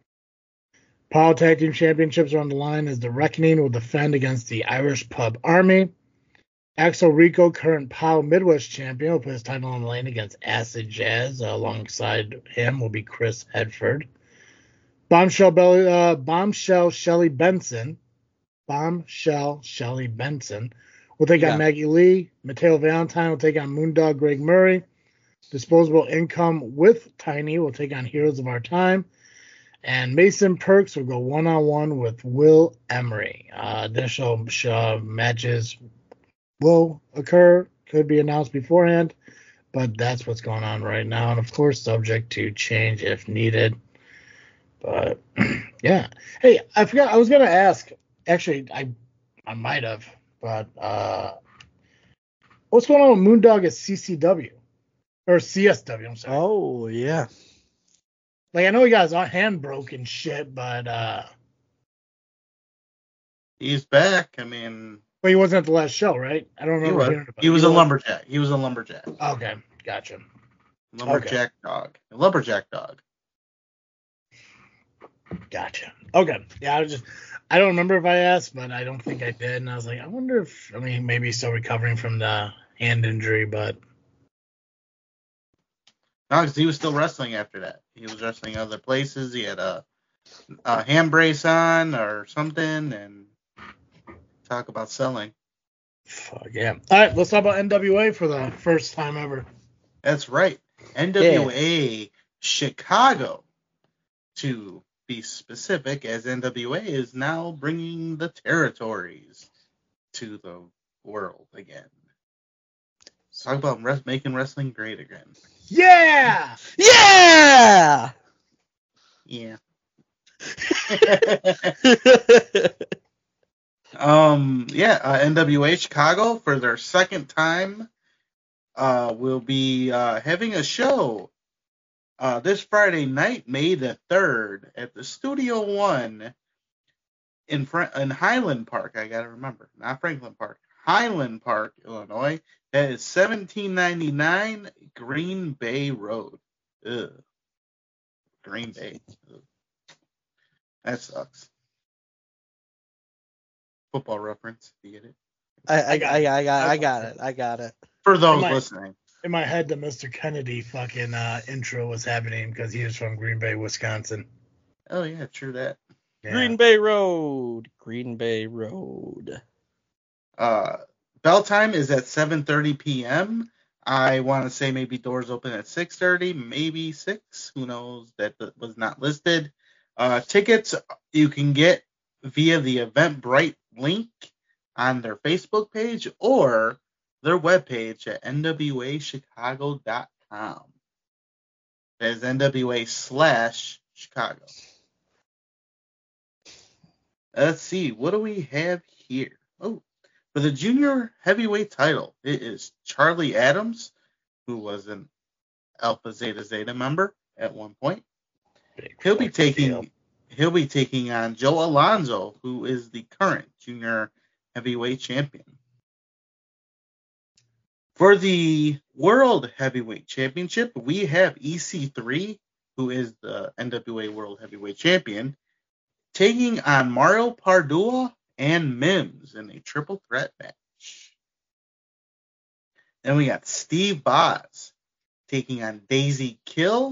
P O W Tag Team Championships are on the line as the Reckoning will defend against the Irish Pub Army. Axel Rico, current P O W Midwest champion, will put his title on the line against Acid Jazz. Uh, alongside him will be Chris Hedford. Bombshell, Belly, uh, Bombshell Shelly Benson. Bombshell Shelly Benson will take Yeah. on Maggie Lee. Mateo Valentine will take on Moondog Greg Murray. Disposable Income with Tiny will take on Heroes of Our Time. And Mason Perks will go one-on-one with Will Emery. Uh, additional uh, matches will occur, could be announced beforehand, but that's what's going on right now. And, of course, subject to change if needed. But, yeah. Hey, I forgot. I was going to ask. Actually, I I might have. But uh, what's going on with Moondog at C C W? Or C S W, I'm sorry. Oh yeah. Like I know he got his hand broken shit, but uh, He's back. I mean, but he wasn't at the last show, right? I don't he remember was. hearing about. He it. was a lumberjack. He was a lumberjack. Okay, gotcha. Lumberjack dog. A lumberjack dog. Gotcha. Okay. Yeah, I was just I don't remember if I asked, but I don't think I did. And I was like, I wonder if I mean maybe he's still recovering from the hand injury, but No, because he was still wrestling after that. He was wrestling other places. He had a, a hand brace on or something, and talk about selling. fuck yeah. All right, let's talk about N W A for the first time ever. That's right. N W A Chicago, to be specific, as N W A is now bringing the territories to the world again. Talk about res- making wrestling great again. Yeah. Yeah! Yeah. um. Yeah. Uh, N W A Chicago, for their second time, uh, will be uh, having a show uh, this Friday night, May the third, at the Studio One in Fra- in Highland Park. I gotta remember, not Franklin Park. Highland Park, Illinois. That is seventeen ninety-nine Green Bay Road. Ugh. Green Bay. Ugh. That sucks. Football reference. You get it? I, I, I, I got I got it. I got it. For those Am I- listening. In my head, the Mister Kennedy fucking uh, intro was happening because he was from Green Bay, Wisconsin. Oh, yeah, true that. Yeah. Green Bay Road. Green Bay Road. Uh, bell time is at seven thirty p.m. I want to say maybe doors open at six thirty, maybe six. Who knows? That was not listed. Uh, tickets you can get via the Eventbrite link on their Facebook page or their webpage at N W A Chicago dot com. That is N W A slash Chicago. Let's see. What do we have here? Oh, for the junior heavyweight title, it is Charlie Adams, who was an Alpha Zeta Zeta member at one point. Big He'll be fucking taking deal. he'll be taking on Joe Alonzo, who is the current junior heavyweight champion. For the World Heavyweight Championship, we have E C three, who is the N W A World Heavyweight Champion, taking on Mario Pardua and Mims in a triple threat match. Then we got Steve Boz taking on Daisy Kill.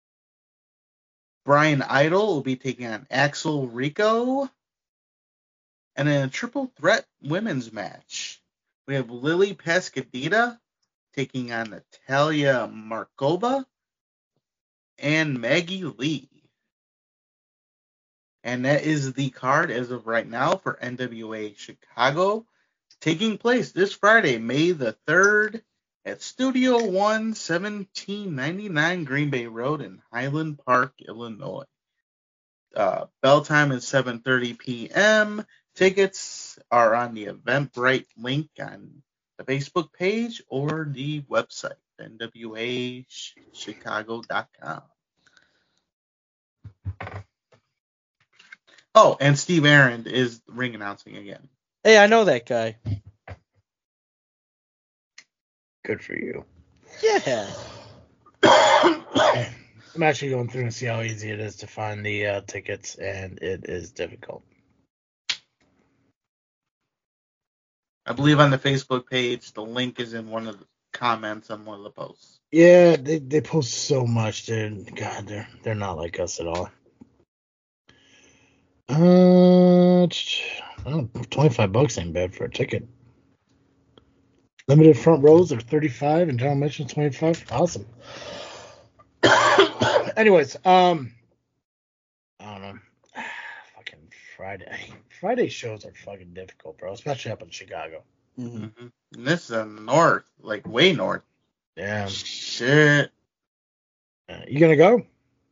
Brian Idol will be taking on Axel Rico. And in a triple threat women's match, we have Lily Pascadita taking on Natalia Markova and Maggie Lee. And that is the card as of right now for N W A Chicago, taking place this Friday, May the third, at Studio One, seventeen ninety-nine Green Bay Road in Highland Park, Illinois. Uh, bell time is seven thirty p.m. Tickets are on the Eventbrite link on the Facebook page or the website, N W A Chicago dot com. Oh, and Steve Aaron is ring announcing again. Hey, I know that guy. Good for you. Yeah. I'm actually going through and see how easy it is to find the uh, tickets, and it is difficult. I believe on the Facebook page, the link is in one of the comments on one of the posts. Yeah, they, they post so much, dude. God, they're they're not like us at all. Uh, well, twenty-five bucks ain't bad for a ticket. Limited front rows are thirty-five and general admission twenty-five. Awesome. Anyways, um, I don't know. Fucking Friday. Friday shows are fucking difficult, bro, especially up in Chicago. Mm-hmm. Mm-hmm. And this is in north, like way north. Yeah. Shit. Uh, you gonna go?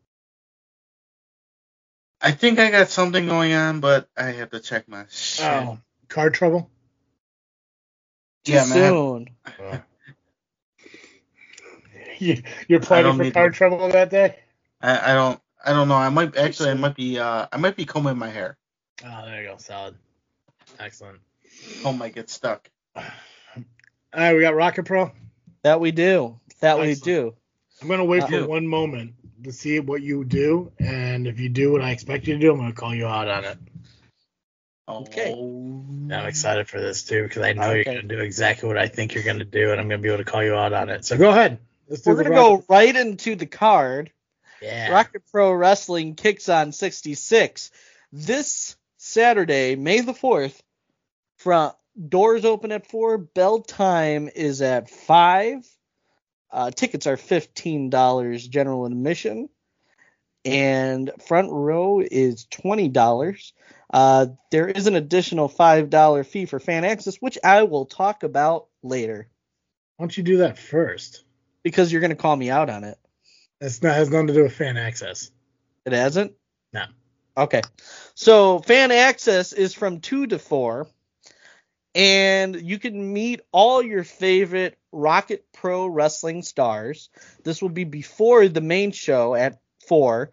I think I got something going on, but I have to check my shit. Oh, car trouble? Too Yeah, man. soon. Oh. you, you're I planning don't for need car to- trouble that day? I, I don't. I don't know. I might actually. I might be. Uh, I might be combing my hair. Oh, there you go. Solid. Excellent. Comb might get stuck. All right, we got Rocket Pro. That we do. That we Excellent. do. I'm gonna wait Uh, for one moment to see what you do, and if you do what I expect you to do, I'm gonna call you out on it. Okay. Oh. I'm excited for this too because I know Okay. you're gonna do exactly what I think you're gonna do, and I'm gonna be able to call you out on it. So go ahead. Let's do We're the gonna Rocket- go right into the card. Yeah. Rocket Pro Wrestling kicks on sixty-six this Saturday, May the fourth. From doors open at four, bell time is at five. Uh, tickets are fifteen dollars general admission, and front row is twenty dollars. Uh, there is an additional five dollars fee for fan access, which I will talk about later Why don't you do that first? because you're going to call me out on it. That's not has nothing to do with fan access. It hasn't? No. Okay. So fan access is from two to four, and you can meet all your favorite Rocket Pro Wrestling stars. This will be before the main show at four.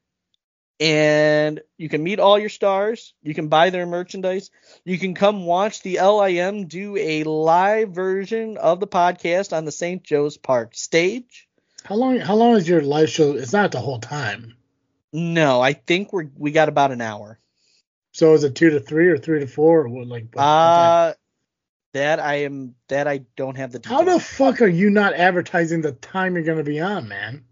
And you can meet all your stars. You can buy their merchandise. You can come watch the L I M do a live version of the podcast on the Saint Joe's Park stage. How long? How long is your live show? It's not the whole time. No, I think we're we got about an hour. So is it two to three or three to four or what? Like, what, Uh that I am that I don't have the how details. the fuck are you not advertising the time you're gonna be on, man?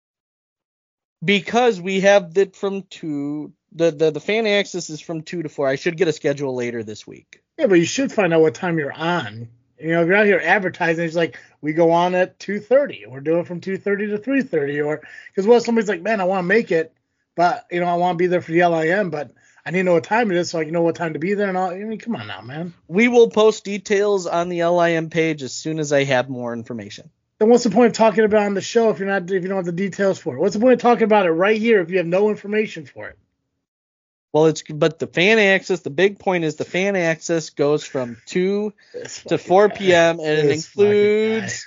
Because we have it from two. The, the the fan access is from two to four. I should get a schedule later this week. Yeah, but you should find out what time you're on. You know, if you're out here advertising, it's like we go on at two thirty. We're doing from two thirty to three thirty, or because what if somebody's like, man, I want to make it, but you know, I want to be there for the L I M, but I need to know what time it is so I can know what time to be there. And all. I mean, come on now, man. We will post details on the L I M page as soon as I have more information. Then what's the point of talking about it on the show if you're not if you don't have the details for it? What's the point of talking about it right here if you have no information for it? Well, it's but the fan access. The big point is the fan access goes from two This to fucking four guy. p.m. and it This fucking includes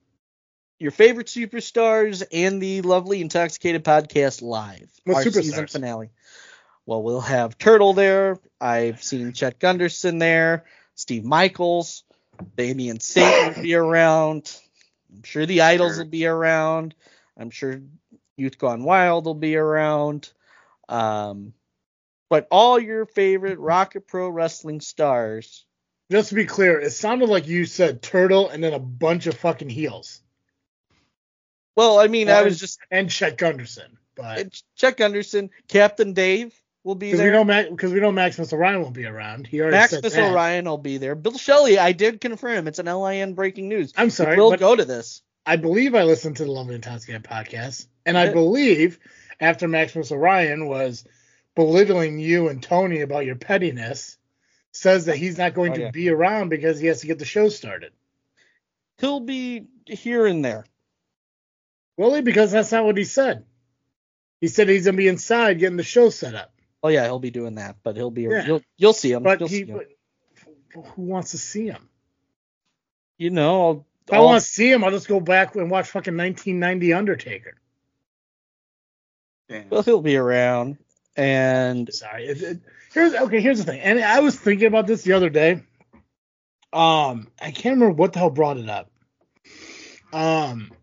your favorite superstars and the lovely Intoxicated Podcast live, What our superstars? season finale. Well, we'll have Turtle there. I've seen Chet Gunderson there, Steve Michaels, Damian Satan will be around. I'm sure the Idols Sure. will be around. I'm sure Youth Gone Wild will be around. Um, but all your favorite Rocket Pro Wrestling stars. Just to be clear, it sounded like you said Turtle and then a bunch of fucking heels. Well, I mean, I was just and Chet Gunderson, but it's Chuck Gunderson, Captain Dave will be because we there. know because we know Maximus Orion won't be around. He already said Maximus that. Orion will be there. Bill Shelley, I did confirm. It's an L I N breaking news. I'm sorry, We'll but go to this. I believe I listened to the Lovely Intoxicated podcast, and I Yeah. believe after Maximus Orion was belittling you and Tony about your pettiness, says that he's not going Oh, to yeah. be around because he has to get the show started. He'll be here and there. Really? Because that's not what he said. He said he's gonna be inside getting the show set up. Oh yeah, he'll be doing that, but he'll be. Yeah. You'll you'll see him. But You'll he, see him. but who wants to see him? You know, I'll, If I I'll- want to see him, I'll just go back and watch fucking nineteen ninety Undertaker. Damn. well, he'll be around. And Sorry. It, it, here's okay. Here's the thing, and I was thinking about this the other day. Um, I can't remember what the hell brought it up. Um,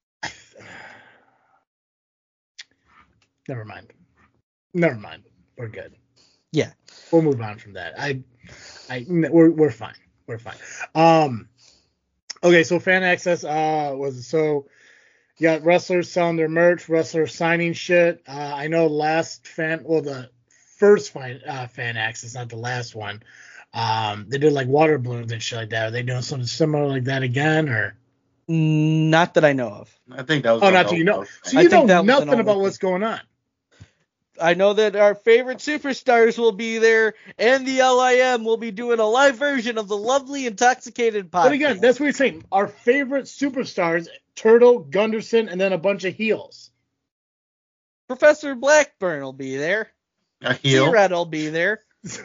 never mind. Never mind. We're good. Yeah. We'll move on from that. I, I, we're we're fine. We're fine. Um, okay. So fan access. Uh, was so. You got wrestlers selling their merch, wrestlers signing shit. Uh, I know last fan, well, the first fan, uh, fan access, not the last one. Um, they did like water balloons and shit like that. Are they doing something similar like that again, or? not that I know of. I think that was. Oh, a not that you know. dope So thing. I you think know that was an nothing only about thing. what's going on. I know that our favorite superstars will be there, and the L I M will be doing a live version of the lovely Intoxicated podcast. But again, that's what you're saying. Our favorite superstars: Turtle, Gunderson, and then a bunch of heels. Professor Blackburn will be there. A heel. T-Red will be there.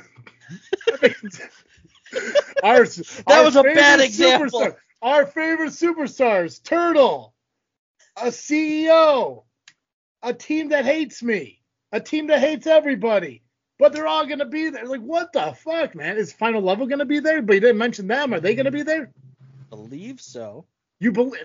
our, That was a bad example. Superstar, our favorite superstars: Turtle, a C E O, a team that hates me, a team that hates everybody, but they're all gonna be there. Like, what the fuck, man? Is Final Level gonna be there? But you didn't mention them. Are they gonna be there? Believe so. You believe?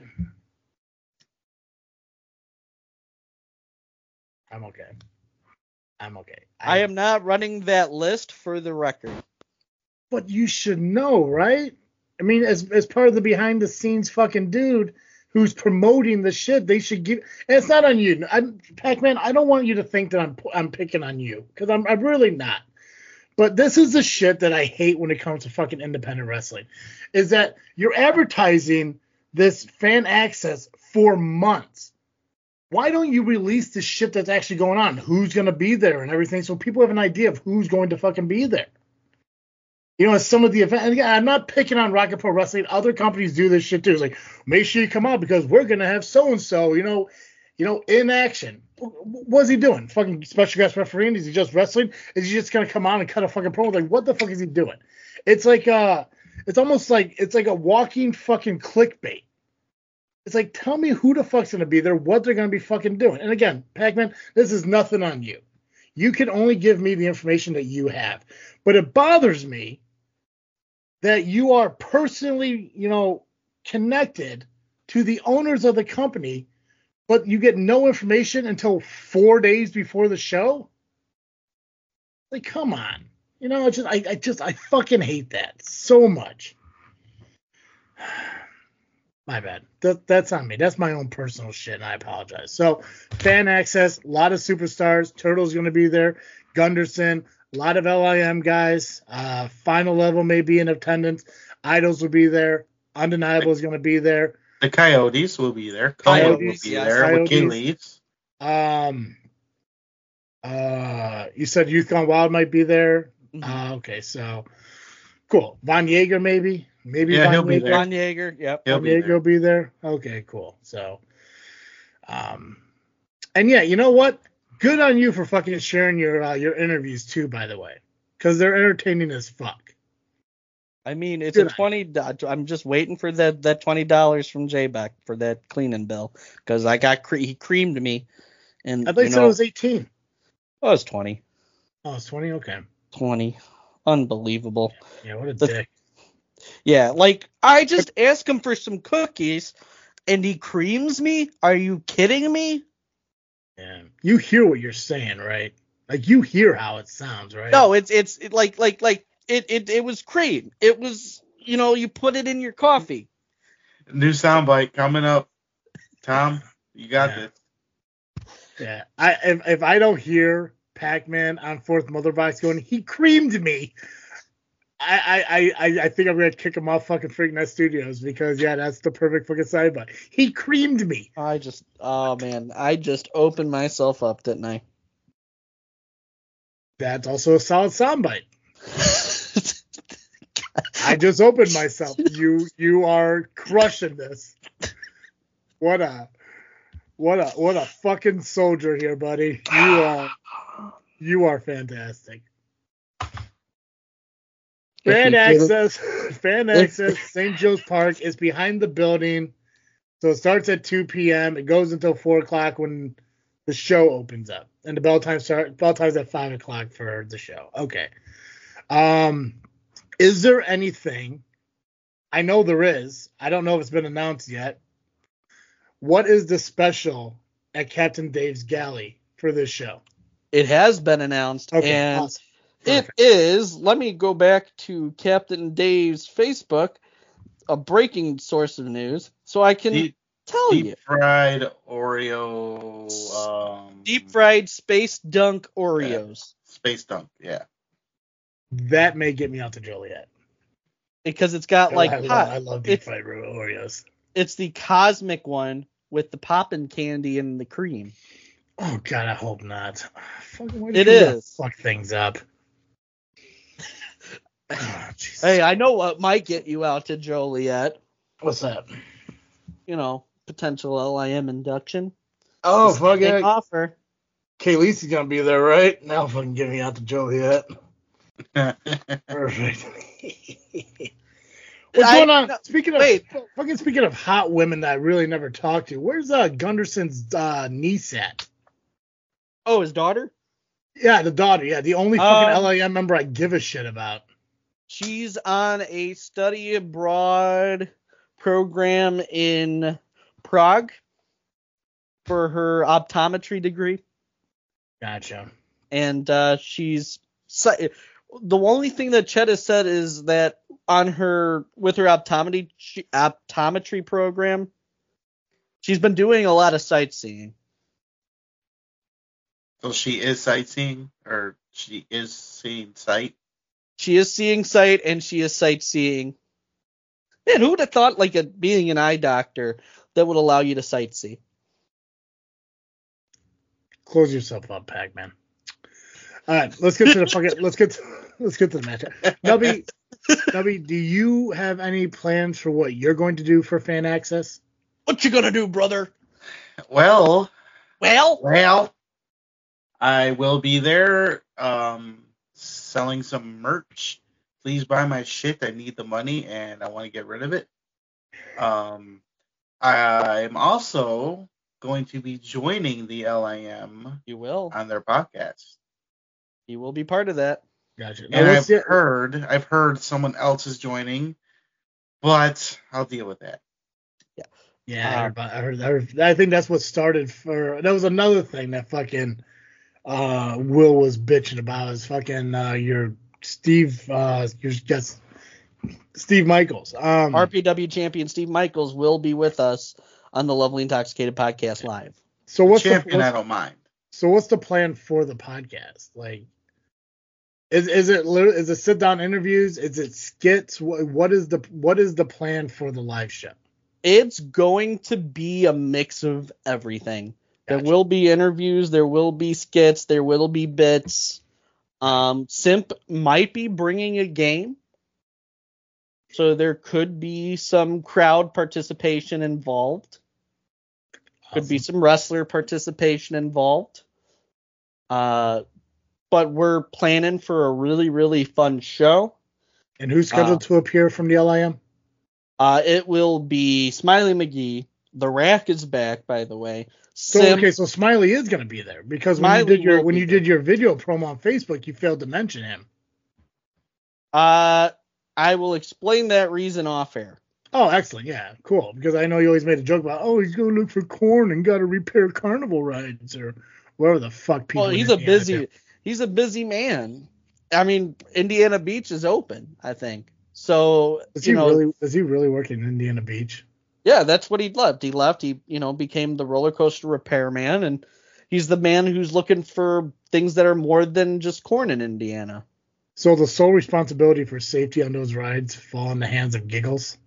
I'm okay. I'm okay. I, I am not running that list for the record. But you should know, right? I mean, as as part of the behind the scenes fucking dude who's promoting the shit, they should give. And it's not on you, I'm, Pac-Man. I don't want you to think that I'm I'm picking on you, because I'm I'm really not. But this is the shit that I hate when it comes to fucking independent wrestling, is that you're advertising this fan access for months. Why don't you release the shit that's actually going on? Who's going to be there and everything, so people have an idea of who's going to fucking be there. You know, some of the events, and again, I'm not picking on Rocket Pro Wrestling. Other companies do this shit too. It's like, make sure you come out because we're going to have so-and-so, you know, you know, in action. What's he doing? Fucking special guest refereeing? Is he just wrestling? Is he just going to come on and cut a fucking promo? Like, what the fuck is he doing? It's like, uh, it's almost like, it's like a walking fucking clickbait. It's like, tell me who the fuck's going to be there, what they're going to be fucking doing. And again, Pac-Man, this is nothing on you. You can only give me the information that you have. But it bothers me that you are personally, you know, connected to the owners of the company, but you get no information until four days before the show. Like, come on. You know, it's just, I, I just, I fucking hate that so much. My bad. That, that's on me. That's my own personal shit, and I apologize. So, fan access, a lot of superstars. Turtle's going to be there. Gunderson, a lot of L I M guys. Uh, Final Level may be in attendance. Idols will be there. Undeniable is going to be there. The Coyotes will be there. Coyotes, Coyotes will be yes, there Coyotes. with Kay Leaves. Um, uh, you said Youth Gone Wild might be there. Mm-hmm. Uh, okay, so cool. Von Jaeger, maybe. Maybe Yeah, Von he'll be Jaeger. there. Von Jaeger, yep. He'll Von be Jaeger there. will be there. Okay, cool. So, um, and yeah, you know what? Good on you for fucking sharing your uh, your interviews too, by the way, because they're entertaining as fuck. I mean, it's Good a twenty. do- I'm just waiting for that that twenty dollars from J-Beck for that cleaning bill, because I got cre- he creamed me, and I thought you you said know, it was eighteen. oh, it's twenty. Oh, it's twenty. Okay. twenty. Unbelievable. Yeah, what a The- dick. Yeah, like I just ask him for some cookies, and he creams me. Are you kidding me? Yeah, you hear what you're saying, right? Like you hear how it sounds, right? No, it's it's it, like like like it, it it was cream. It was, you know, you put it in your coffee. New soundbite coming up. Tom, you got Yeah. this. Yeah, I if, if I don't hear Pac-Man on Fourth Mother Box going, he creamed me. I I I I think I'm gonna kick him off fucking Freaknet Studios, because yeah, that's the perfect fucking sidebite. He creamed me. I just, oh man, I just opened myself up, didn't I? That's also a solid soundbite. I just opened myself. You you are crushing this. What a what a what a fucking soldier here, buddy. You are you are fantastic. Fan access, fan access, Saint Joe's Park is behind the building. So it starts at two p.m. It goes until four o'clock when the show opens up. And the bell time start bell time's at five o'clock for the show. Okay. Um, is there anything? I know there is. I don't know if it's been announced yet. What is the special at Captain Dave's Galley for this show? It has been announced, Okay, and awesome. it Perfect. is. Let me go back to Captain Dave's Facebook, a breaking source of news, so I can Deep, tell you. deep fried Oreo. Um, Deep fried space dunk Oreos, Space Dunk. Yeah. That may get me out to Joliet. because it's got like I, love, hot- I love deep it's, fried Oreos. it's the cosmic one with the poppin' candy and the cream. Oh God, I hope not. Fucking why do It people gotta is. fuck things up. Oh, Jesus. Hey, I know what might get you out to Joliet. What's that? You know, potential L I M induction. Oh, Just fuck make it. offer. Kaylee's gonna be there, right? Now fucking get me out to Joliet. Perfect. What's I- going on? no, Speaking of wait. fucking speaking of hot women that I really never talked to, where's uh Gunderson's uh niece at? Oh, his daughter? Yeah, the daughter. Yeah, the only fucking Um, L A M member I give a shit about. She's on a study abroad program in Prague for her optometry degree. Gotcha. And uh, she's the only thing that Chet has said is that on her with her optometry optometry program, she's been doing a lot of sightseeing. So she is sightseeing, or she is seeing sight. She is seeing sight, and she is sightseeing. Man, who would have thought, like, a, being an eye doctor that would allow you to sightsee? Close yourself up, Pac-Man. All right, let's get to the fucking. Let's get. To, let's get to the match. Nubby, Nubby, do you have any plans for what you're going to do for Fan Access? What you gonna do, brother? Well, Well, well, I will be there um, selling some merch. Please buy my shit. I need the money and I want to get rid of it. Um, I'm also going to be joining the L I M you will. on their podcast. You will be part of that. Gotcha. Now, And let's I've get- heard, I've heard someone else is joining, but I'll deal with that. Yeah, I Uh, heard, about- I heard. I heard. I think that's what started for. That was another thing that fucking uh, Will was bitching about. Is fucking uh, your Steve. Uh, your just Steve Michaels. Um, R P W champion Steve Michaels will be with us on the Lovely Intoxicated podcast live. so what's the, Champion, I what's, don't mind. so what's the plan for the podcast? Like, is is it lit- is it sit down interviews? Is it skits? What, what is the what is the plan for the live show? It's going to be a mix of everything. There Gotcha. will be interviews, there will be skits, there will be bits. Um, Simp might be bringing a game, so there could be some crowd participation involved. Could be Awesome. some wrestler participation involved. Uh, but we're planning for a really, really fun show. And who's scheduled uh, to appear from the L I M? Uh, it will be Smiley McGee. The Rack is back, by the way. So Simp, okay, so Smiley is gonna be there because when Smiley you did your will when be you did your video promo on Facebook, you failed to mention him. uh, I will explain that reason off air. Oh, excellent, yeah, cool. Because I know you always made a joke about, oh, he's gonna look for corn and got to repair carnival rides or whatever the fuck people. Well, in he's a Indiana busy, do. he's a busy man. I mean, Indiana Beach is open, I think. So Is you he know, really? Is he really working in Indiana Beach? yeah, that's what he left. He left. He, you know, became the roller coaster repairman, and he's the man who's looking for things that are more than just corn in Indiana. So the sole responsibility for safety on those rides fall in the hands of Giggles.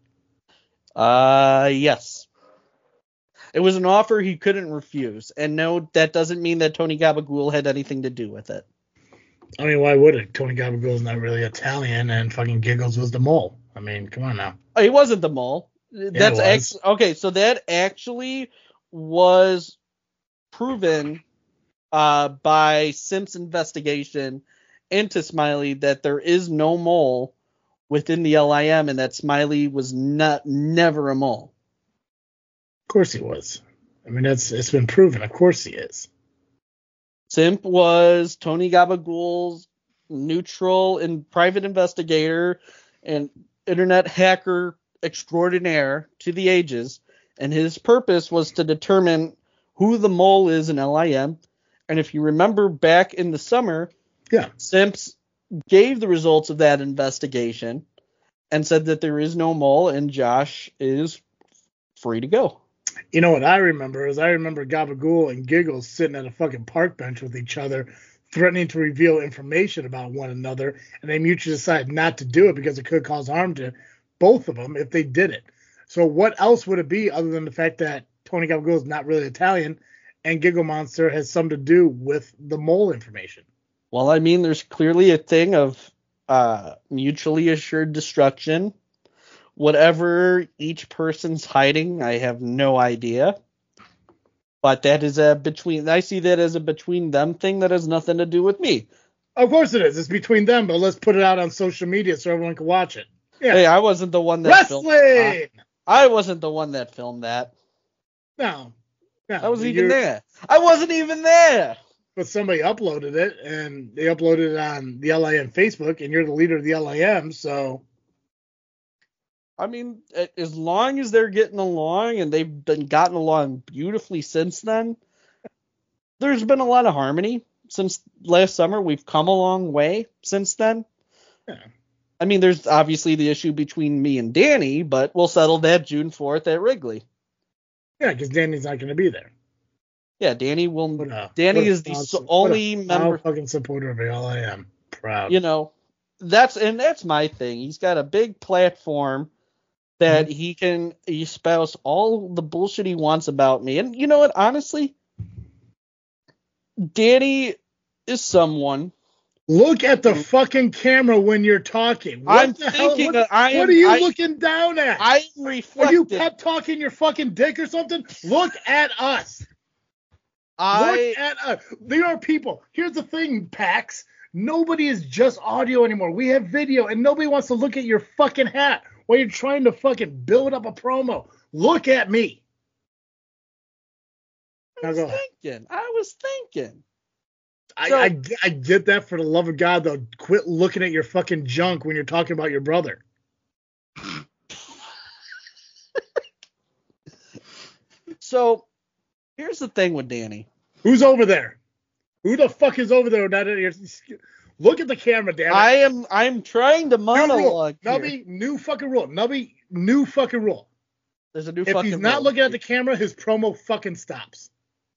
Uh, yes. It was an offer he couldn't refuse, and no, that doesn't mean that Tony Gabagool had anything to do with it. I mean, why would it? Tony Gabagool's not really Italian, and fucking Giggles was the mole. I mean, come on now. Oh, he wasn't the mole. That's it ex- was. okay. So that actually was proven uh, by Simp's investigation into Smiley that there is no mole within the L I M, and that Smiley was not never a mole. Of course he was. I mean, that's it's been proven. Of course he is. Simp was Tony Gabagool's neutral and private investigator and internet hacker extraordinaire to the ages, and his purpose was to determine who the mole is in L I M. And if you remember back in the summer, Yeah. Simps gave the results of that investigation and said that there is no mole and Josh is free to go. You know what I remember is I remember Gabagool and Giggles sitting at a fucking park bench with each other, threatening to reveal information about one another, and they mutually decided not to do it because it could cause harm to both of them if they did it. So what else would it be other than the fact that Tony Gabagool is not really Italian and Giggle Monster has something to do with the mole information? Well, I mean, there's clearly a thing of uh, mutually assured destruction. Whatever each person's hiding, I have no idea. But that is a between. I see that as a between them thing that has nothing to do with me. Of course it is. It's between them, but let's put it out on social media so everyone can watch it. Yeah. Hey, I wasn't the one that filmed. Wrestling! Uh, I wasn't the one that filmed that. No. No. I wasn't you're- even there. I wasn't even there. but somebody uploaded it, and they uploaded it on the L I M Facebook, and you're the leader of the L I M, so. I mean, a- as long as they're getting along, and they've been gotten along beautifully since then, there's been a lot of harmony since last summer. We've come a long way since then. Yeah. I mean, there's obviously the issue between me and Danny, but we'll settle that June fourth at Wrigley. Yeah, because Danny's not going to be there. Yeah, Danny will. What a- Danny what a is the proud- so- what a only proud member. fucking supporter of L I M. Proud. You know, that's and that's my thing. He's got a big platform that Mm-hmm. he can espouse all the bullshit he wants about me. And you know what? Honestly, Danny is someone. Look at the fucking camera when you're talking. What I'm the hell? thinking. What, I am, what are you I, looking down at? I'm Are reflecting. you pep talking your fucking dick or something? Look at us. I Look at us. There are people. Here's the thing, Pax. Nobody is just audio anymore. We have video, and nobody wants to look at your fucking hat while you're trying to fucking build up a promo. Look at me. I Now was go ahead. thinking. I was thinking. I, So- I, I get that, for the love of God, though. Quit looking at your fucking junk when you're talking about your brother. So here's the thing with Danny. Who's over there? Who the fuck is over there? Not in here? Look at the camera, damn it. I am. I'm trying to New rule. monologue here. Nubby, new fucking rule. Nubby, new fucking rule. There's a new If fucking. he's not rule. looking at the camera, his promo fucking stops.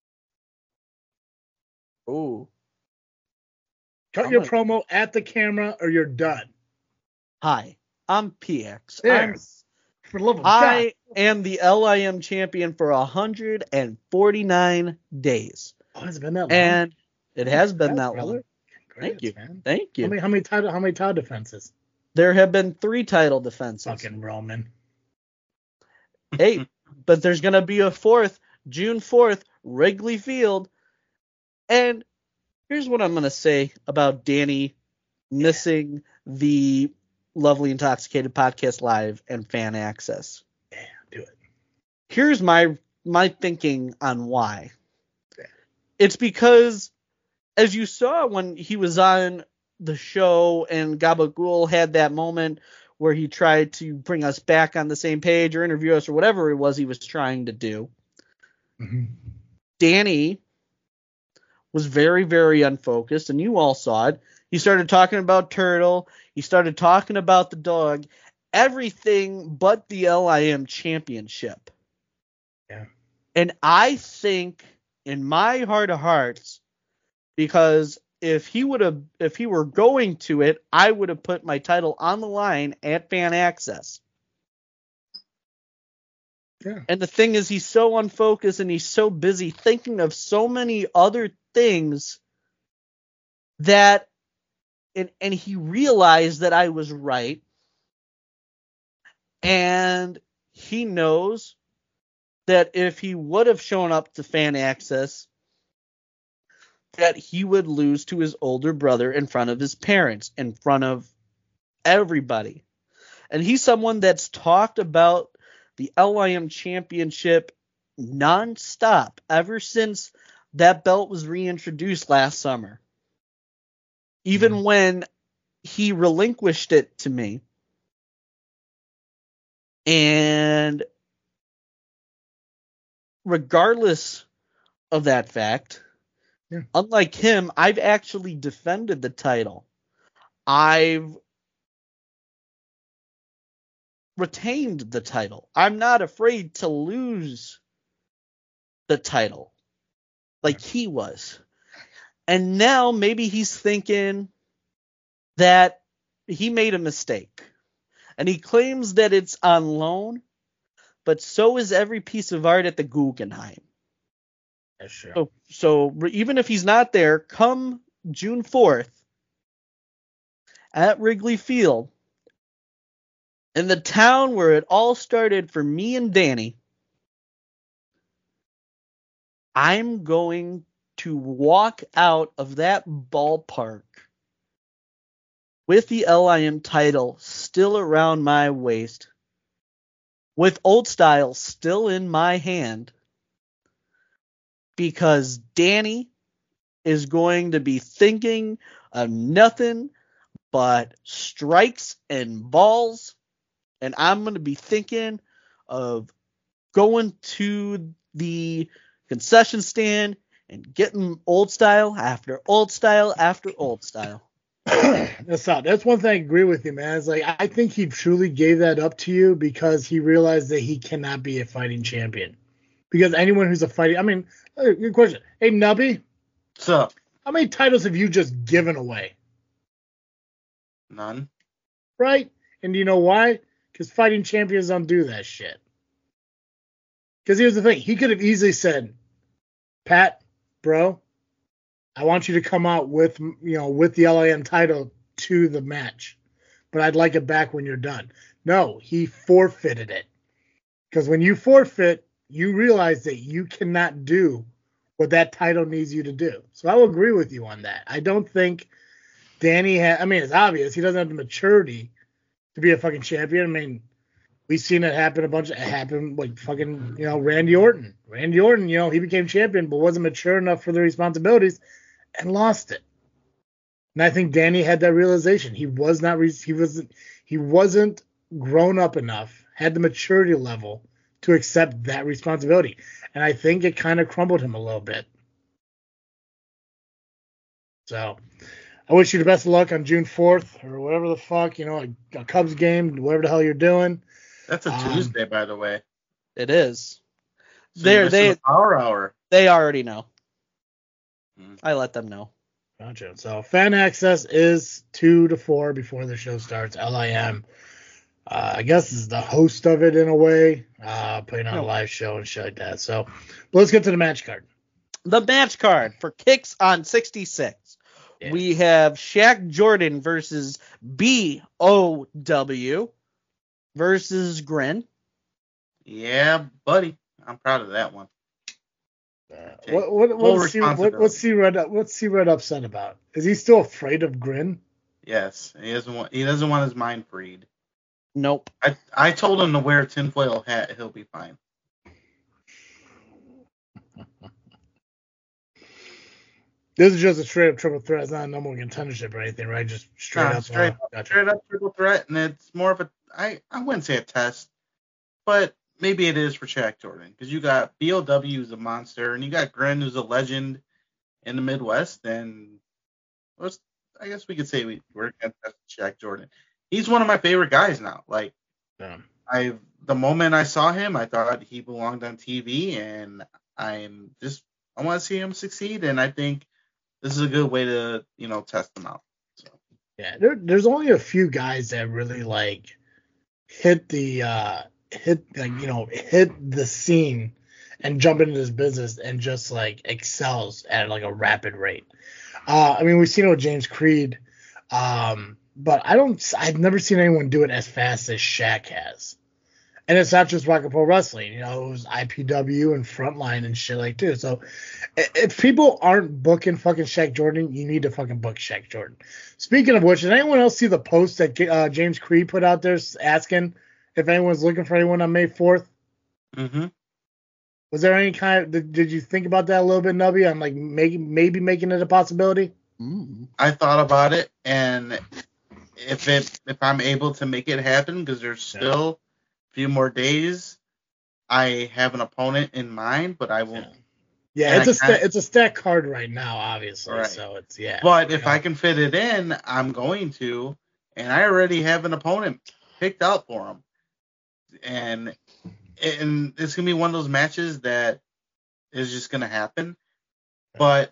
Ooh. Cut I'm your gonna- promo at the camera, or you're done. Hi, I'm P X. There. I'm, For the love of I am the L I M champion for one hundred forty-nine days, God. Oh, has it been that long? and it has been Congrats, that brother. long. Congrats, Thank you. man. Thank How you. many, how many title how many title defenses? There have been three title defenses. Fucking Roman. Hey, but there's gonna be a fourth, June fourth, Wrigley Field. And here's what I'm gonna say about Danny missing the Lovely Intoxicated Podcast Live and fan access. Yeah, do it. Here's my my thinking on why. Yeah. It's because, as you saw when he was on the show and Gabagool had that moment where he tried to bring us back on the same page or interview us or whatever it was he was trying to do, Mm-hmm. Danny was very, very unfocused, and you all saw it. He started talking about Turtle. He started talking about the dog. Everything but the L I M championship. Yeah. And I think, in my heart of hearts, because if he would have, if he were going to it, I would have put my title on the line at Fan Access. Yeah. And the thing is, he's so unfocused and he's so busy thinking of so many other things that, and, and he realized that I was right. And he knows that if he would have shown up to Fan Access, that he would lose to his older brother in front of his parents, in front of everybody. And he's someone that's talked about the L I M championship nonstop ever since that belt was reintroduced last summer. Even Mhm. when he relinquished it to me. And regardless of that fact, Yeah. unlike him, I've actually defended the title. I've retained the title. I'm not afraid to lose the title like he was. And now maybe he's thinking that he made a mistake. And he claims that it's on loan, but so is every piece of art at the Guggenheim. That's true. So, so even if he's not there, come June fourth at Wrigley Field, in the town where it all started for me and Danny, I'm going to walk out of that ballpark with the L I M title still around my waist, with Old Style still in my hand, because Danny is going to be thinking of nothing but strikes and balls, and I'm going to be thinking of going to the concession stand and getting old style after old style after old style. That's not. That's one thing I agree with you, man. It's like I think he truly gave that up to you because he realized that he cannot be a fighting champion. Because anyone who's a fighting, I mean, uh, good question. Hey, Nubby, So, how many titles have you just given away? none. Right? And do you know why? Because fighting champions don't do that shit. Because here's the thing. He could have easily said, Pat, bro, I want you to come out with, you know, with the L A M title to the match. But I'd like it back when you're done. No, he forfeited it. Because when you forfeit, you realize that you cannot do what that title needs you to do. So I will agree with you on that. I don't think Danny has, I mean, it's obvious. He doesn't have the maturity to be a fucking champion. I mean, we've seen it happen a bunch. It happened like fucking, you know, Randy Orton. Randy Orton, you know, he became champion, but wasn't mature enough for the responsibilities and lost it. And I think Danny had that realization. He was not, re- he wasn't, he wasn't grown up enough, had the maturity level to accept that responsibility. And I think it kind of crumbled him a little bit. So I wish you the best of luck on June fourth or whatever the fuck, you know, a, a Cubs game, whatever the hell you're doing. That's a Um, Tuesday, by the way. It is. So They're you're missing they the power hour. they already know. Hmm. I let them know. Gotcha. So fan access is two to four before the show starts. L I M, uh, I guess, is the host of it in a way, uh, putting on a live show and shit like that. So but let's get to the match card. The match card for Kicks on sixty-six. Yeah. We have Shaq Jordan versus B O W versus Grin. Yeah, buddy. I'm proud of that one. Uh, Okay. what what Full what's C, what, responsibility. what's C Red what's C Red upset about? Is he still afraid of Grin? Yes, he doesn't want he doesn't want his mind freed. Nope. I I told him to wear a tinfoil hat. He'll be fine. This is just a straight up triple threat. It's not a number one contendership or anything, right? Just straight Nah, up. straight uh, up, gotcha. straight up triple threat, and it's more of a I I wouldn't say a test, but maybe it is for Shaq Jordan because you got B O W who's a monster, and you got Grin who's a legend in the Midwest, and let's I guess we could say we we're gonna test Shaq Jordan. He's one of my favorite guys now. Like Yeah. I the moment I saw him, I thought he belonged on T V, and I'm just I want to see him succeed, and I think this is a good way to you know test him out. So Yeah, there, there's only a few guys that really like hit the uh hit like you know hit the scene and jump into this business and just like excels at like a rapid rate. Uh, I mean, we've seen it with James Creed, um, but I don't. I've never seen anyone do it as fast as Shaq has. And it's not just Rock and Pro Wrestling, you know, it was I P W and Frontline and shit like too. So i- if people aren't booking fucking Shaq Jordan, you need to fucking book Shaq Jordan. Speaking of which, did anyone else see the post that uh, James Creed put out there asking if anyone's looking for anyone on May fourth? mm-hmm. Was there any kind of, did, did you think about that a little bit, Nubby, on like making maybe making it a possibility? Mm. I thought about it, and if it if I'm able to make it happen, because there's still a few more days, I have an opponent in mind, but I won't. Yeah, And it's I a sta- kinda- it's a stack card right now, obviously. Right. So it's yeah. But if Yeah. I can fit it in, I'm going to, and I already have an opponent picked out for him, and and it's gonna be one of those matches that is just gonna happen, but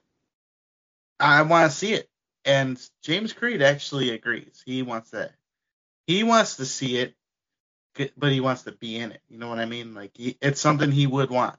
I want to see it, and James Creed actually agrees. He wants that. He wants to see it, but he wants to be in it. You know what I mean? Like he, it's something he would want.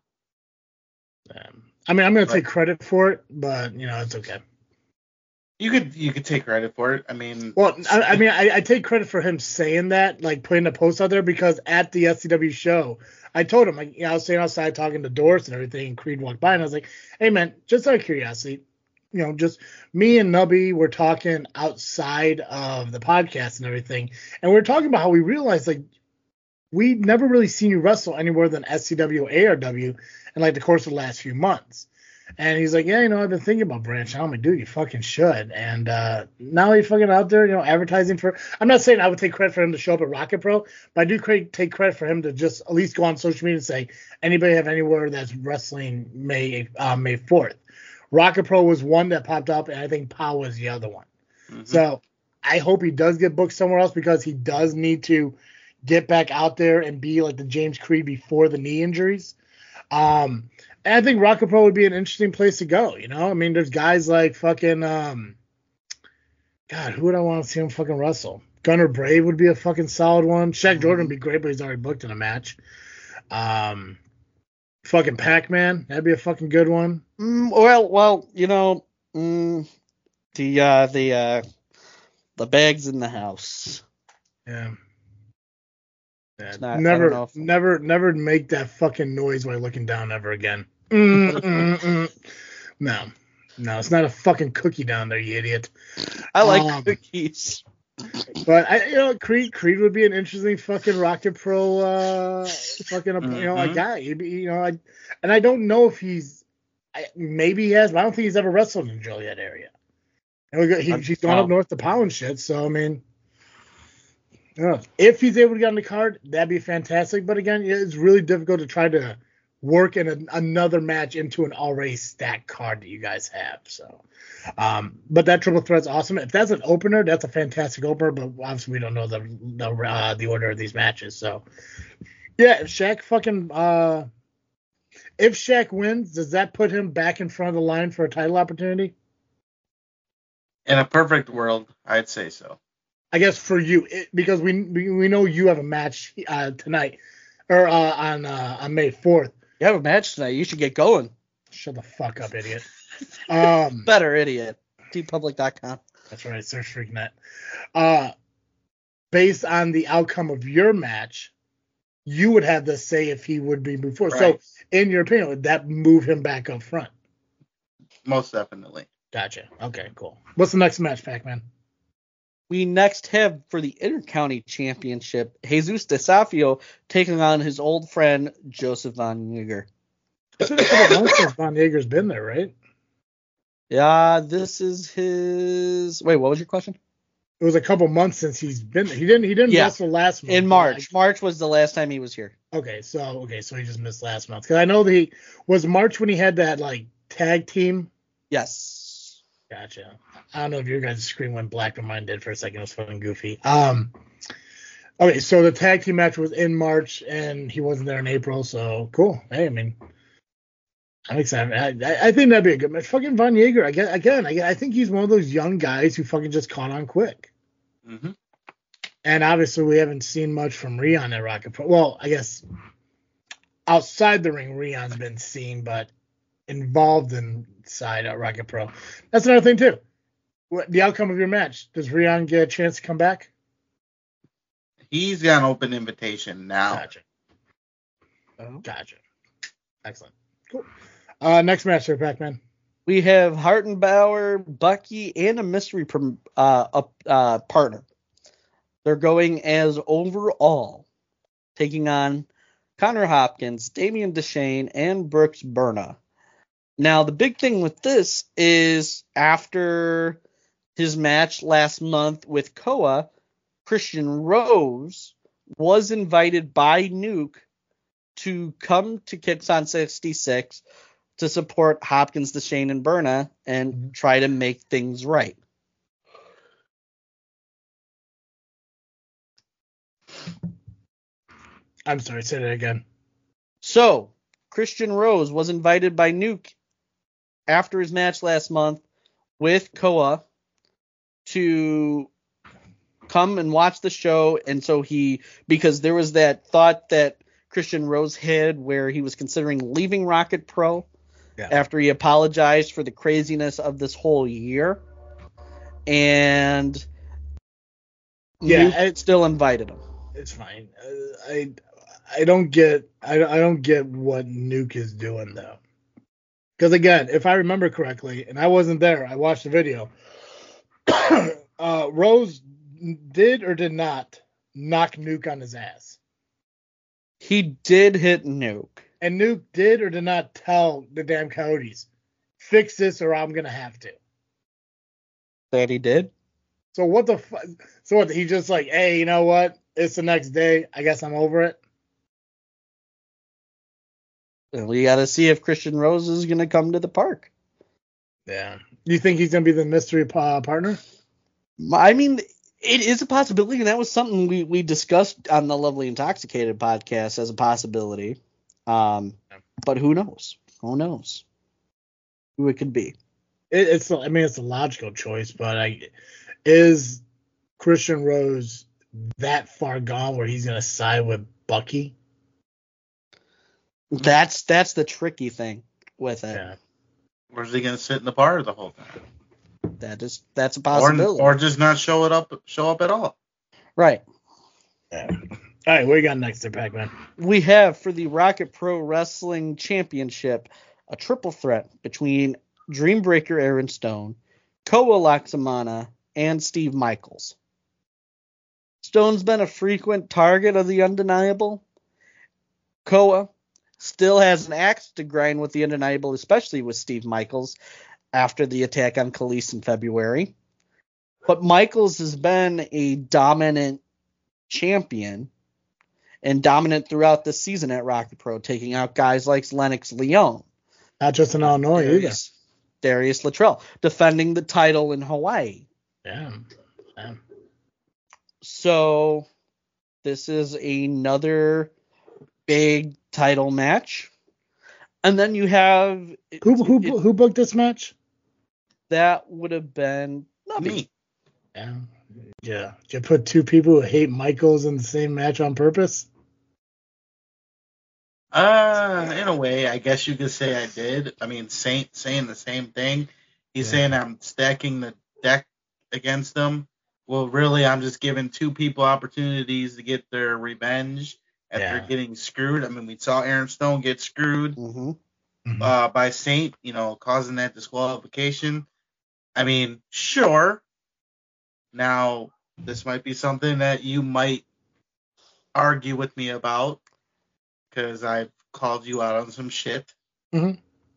Um, I mean, I'm gonna Right. take credit for it, but you know, it's okay. You could you could take credit for it. I mean, Well, I, I mean, I, I take credit for him saying that, like putting the post out there, because at the S C W show, I told him, like, you know, I was sitting outside talking to Doris and everything, and Creed walked by, and I was like, hey, man, just out of curiosity, you know, just me and Nubby were talking outside of the podcast and everything, and we were talking about how we realized, like, we never really seen you wrestle anywhere than S C W or A R W in, like, the course of the last few months. And he's like, yeah, you know, I've been thinking about branching out. I'm like, dude, you fucking should. And uh, now he's fucking out there, you know, advertising for. I'm not saying I would take credit for him to show up at Rocket Pro, but I do cre- take credit for him to just at least go on social media and say, anybody have anywhere that's wrestling May uh, May fourth. Rocket Pro was one that popped up, and I think Pow was the other one. Mm-hmm. So I hope he does get booked somewhere else because he does need to get back out there and be like the James Creed before the knee injuries. Um, and I think Rocket Pro would be an interesting place to go. You know, I mean, there's guys like fucking, um, God, who would I want to see him fucking wrestle? Gunner Brave would be a fucking solid one. Shaq Jordan would be great, but he's already booked in a match. Um, fucking Pac-Man, that'd be a fucking good one. Mm, well, well, you know, mm, the uh, the uh, the bag's in the house. Yeah. Yeah, not, never, if... never, never make that fucking noise while looking down ever again. Mm, mm, mm. No, no, it's not a fucking cookie down there, you idiot. I like um, cookies. But I, you know, Creed, Creed would be an interesting fucking Rocket Pro, uh, fucking, mm-hmm. you know, a guy. He'd be, you know, I, and I don't know if he's, I, maybe he has, but I don't think he's ever wrestled in the Joliet area. And he, he's gone up north to Powell and shit. So I mean. Yeah. If he's able to get on the card, that'd be fantastic. But again, it's really difficult to try to work in a, another match into an already stacked card that you guys have. So, um, but that triple threat's awesome. If that's an opener, that's a fantastic opener. But obviously, we don't know the the, uh, the order of these matches. So, yeah, if Shaq fucking uh, if Shaq wins, does that put him back in front of the line for a title opportunity? In a perfect world, I'd say so. I guess for you, it, because we, we we know you have a match uh, tonight or uh, on uh, on May fourth. You have a match tonight. You should get going. Shut the fuck up, idiot. Um, Better idiot. t public dot com. That's right. Search FreakNet. Uh, based on the outcome of your match, you would have to say if he would be moved forward. Right. So, in your opinion, would that move him back up front? Most definitely. Gotcha. Okay, cool. What's the next match, Pac-Man? We next have for the Intercounty Championship, Jesus Desafio taking on his old friend Joseph Von Yeager. It's been a couple months since Von Yeager's been there, right? Yeah, this is his. Wait, what was your question? It was a couple months since he's been there. He didn't. He didn't yeah. wrestle last month. In March. Like, March was the last time he was here. Okay, so okay, so he just missed last month. Because I know that he was March when he had that like tag team. Yes. Gotcha. I don't know if your guys' screen went black, but mine did for a second. It was fucking goofy. Um, okay, so the tag team match was in March, and he wasn't there in April, so cool. Hey, I mean, I'm excited. I, I think that'd be a good match. Fucking Von Yeager, again, again, I think he's one of those young guys who fucking just caught on quick. Mm-hmm. And obviously, we haven't seen much from Rion at Rocket Pro. Well, I guess outside the ring, Rion's been seen, but involved inside at Rocket Pro. That's another thing, too. The outcome of your match. Does Rion get a chance to come back? He's got an open invitation now. Gotcha. Oh. Gotcha. Excellent. Cool. Uh, next match here, Pac-Man. We have Hartenbauer, Bucky, and a mystery uh, uh, partner. They're going as overall, taking on Connor Hopkins, Damian DeShane, and Brooks Berna. Now, the big thing with this is after his match last month with Koa, Christian Rose was invited by Nuke to come to Kicks on sixty-six to support Hopkins, DeShane, and Berna and try to make things right. I'm sorry, say that again. So, Christian Rose was invited by Nuke after his match last month with Koa to come and watch the show. And so he, because there was that thought that Christian Rose had where he was considering leaving Rocket Pro yeah. after he apologized for the craziness of this whole year. And yeah, Nuke I, still invited him. It's fine. Uh, I I don't get I, I don't get what Nuke is doing though. Because again, if I remember correctly, and I wasn't there, I watched the video. uh, Rose did or did not knock Nuke on his ass. He did hit Nuke. And Nuke did or did not tell the damn Coyotes, fix this or I'm gonna have to. That he did. So what the fuck? So what? He just like, hey, you know what? It's the next day. I guess I'm over it. And we got to see if Christian Rose is going to come to the park. Yeah. You think he's gonna be the mystery uh, partner? I mean, it is a possibility, and that was something we, we discussed on the Lovely Intoxicated podcast as a possibility. Um, but who knows? Who knows who it could be? It, it's. I mean, it's a logical choice, but I is Christian Rose that far gone where he's gonna side with Bucky? That's that's the tricky thing with it. Yeah. Or is he gonna sit in the bar the whole time? That is that's a Or, possibility. or just not show it up show up at all. Right. Yeah. All right, what you got next there, Pac-Man? We have for the Rocket Pro Wrestling Championship a triple threat between Dreambreaker Aaron Stone, Koa Laxamana, and Steve Michaels. Stone's been a frequent target of the Undeniable. Koa still has an axe to grind with the Undeniable, especially with Steve Michaels after the attack on Khalees in February. But Michaels has been a dominant champion and dominant throughout the season at Rocket Pro, taking out guys like Lennox Leone. Not just in Illinois either. Darius, Darius Luttrell, defending the title in Hawaii. Yeah. Yeah. So this is another big title match. And then you have Who who it, who booked this match? that would have been Me. Yeah. Yeah. Did you put two people who hate Michaels in the same match on purpose? Uh, in a way, I guess you could say I did. I mean, Saint saying the same thing. He's Yeah. saying I'm stacking the deck against them. Well, really, I'm just giving two people opportunities to get their revenge after Yeah. getting screwed. I mean, we saw Aaron Stone get screwed Mhm. Mhm. uh, by Saint, you know, causing that disqualification. I mean, sure. Now, this might be something that you might argue with me about because I've called you out on some shit. Mhm.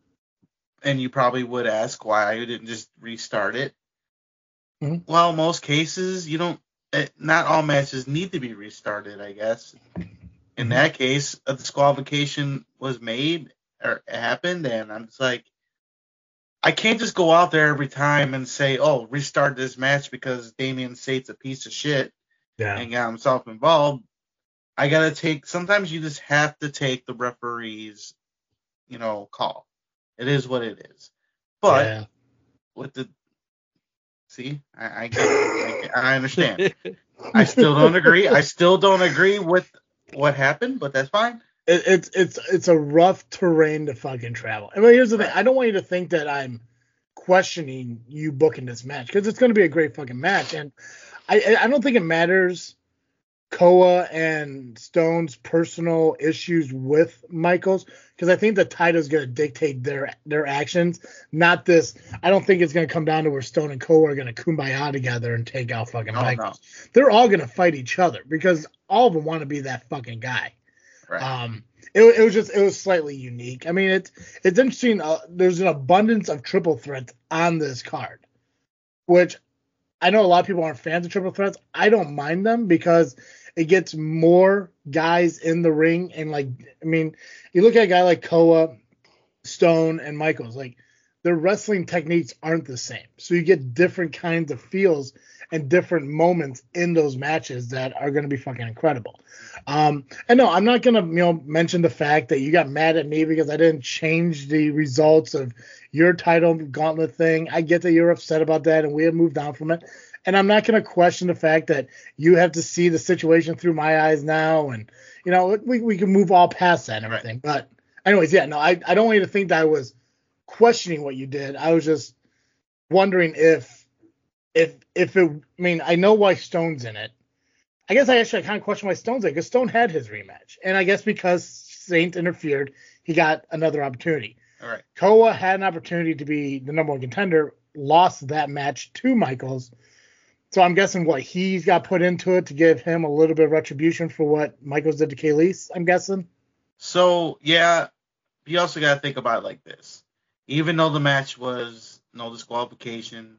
And you probably would ask why I didn't just restart it. Mhm. Well, most cases, you don't, eh, not all matches need to be restarted, I guess. In Mhm. that case, a disqualification was made or happened, and I'm just like, I can't just go out there every time and say, oh, restart this match because Damian Saint's a piece of shit Yeah. and got himself involved. I gotta take, sometimes you just have to take the referee's, you know, call. It is what it is. But Yeah. with the, see, I, I get it. I, get- I understand. I still don't agree. I still don't agree with what happened, but that's fine. It, it's it's it's a rough terrain to fucking travel. I mean, here's the thing. I don't want you to think that I'm questioning you booking this match because it's going to be a great fucking match, and I I don't think it matters Koa and Stone's personal issues with Michaels because I think the title's going to dictate their their actions, not this. I don't think it's going to come down to where Stone and Koa are going to kumbaya together and take out fucking Oh, Michaels. They're all going to fight each other because all of them want to be that fucking guy. Right. Um, it, it was just it was slightly unique. I mean, it's it's interesting. Uh, there's an abundance of triple threats on this card, which I know a lot of people aren't fans of triple threats. I don't mind them because it gets more guys in the ring. And like, I mean, you look at a guy like Koa, Stone, and Michaels. Like, their wrestling techniques aren't the same, so you get different kinds of feels and different moments in those matches that are going to be fucking incredible. Um, and no, I'm not going to, you know, mention the fact that you got mad at me because I didn't change the results of your title gauntlet thing. I get that you're upset about that and we have moved on from it. And I'm not going to question the fact that you have to see the situation through my eyes now. And, you know, we, we can move all past that and everything. But anyways, yeah, no, I, I don't want you to think that I was questioning what you did. I was just wondering if, if, if it, I mean, I know why Stone's in it. I guess I actually kind of question why Stone's in it because Stone had his rematch. And I guess because Saint interfered, he got another opportunity. All right. Koa had an opportunity to be the number one contender, lost that match to Michaels. So I'm guessing what he's got put into it to give him a little bit of retribution for what Michaels did to Khalees, I'm guessing. So, yeah, you also got to think about it like this. even though the match was no disqualification,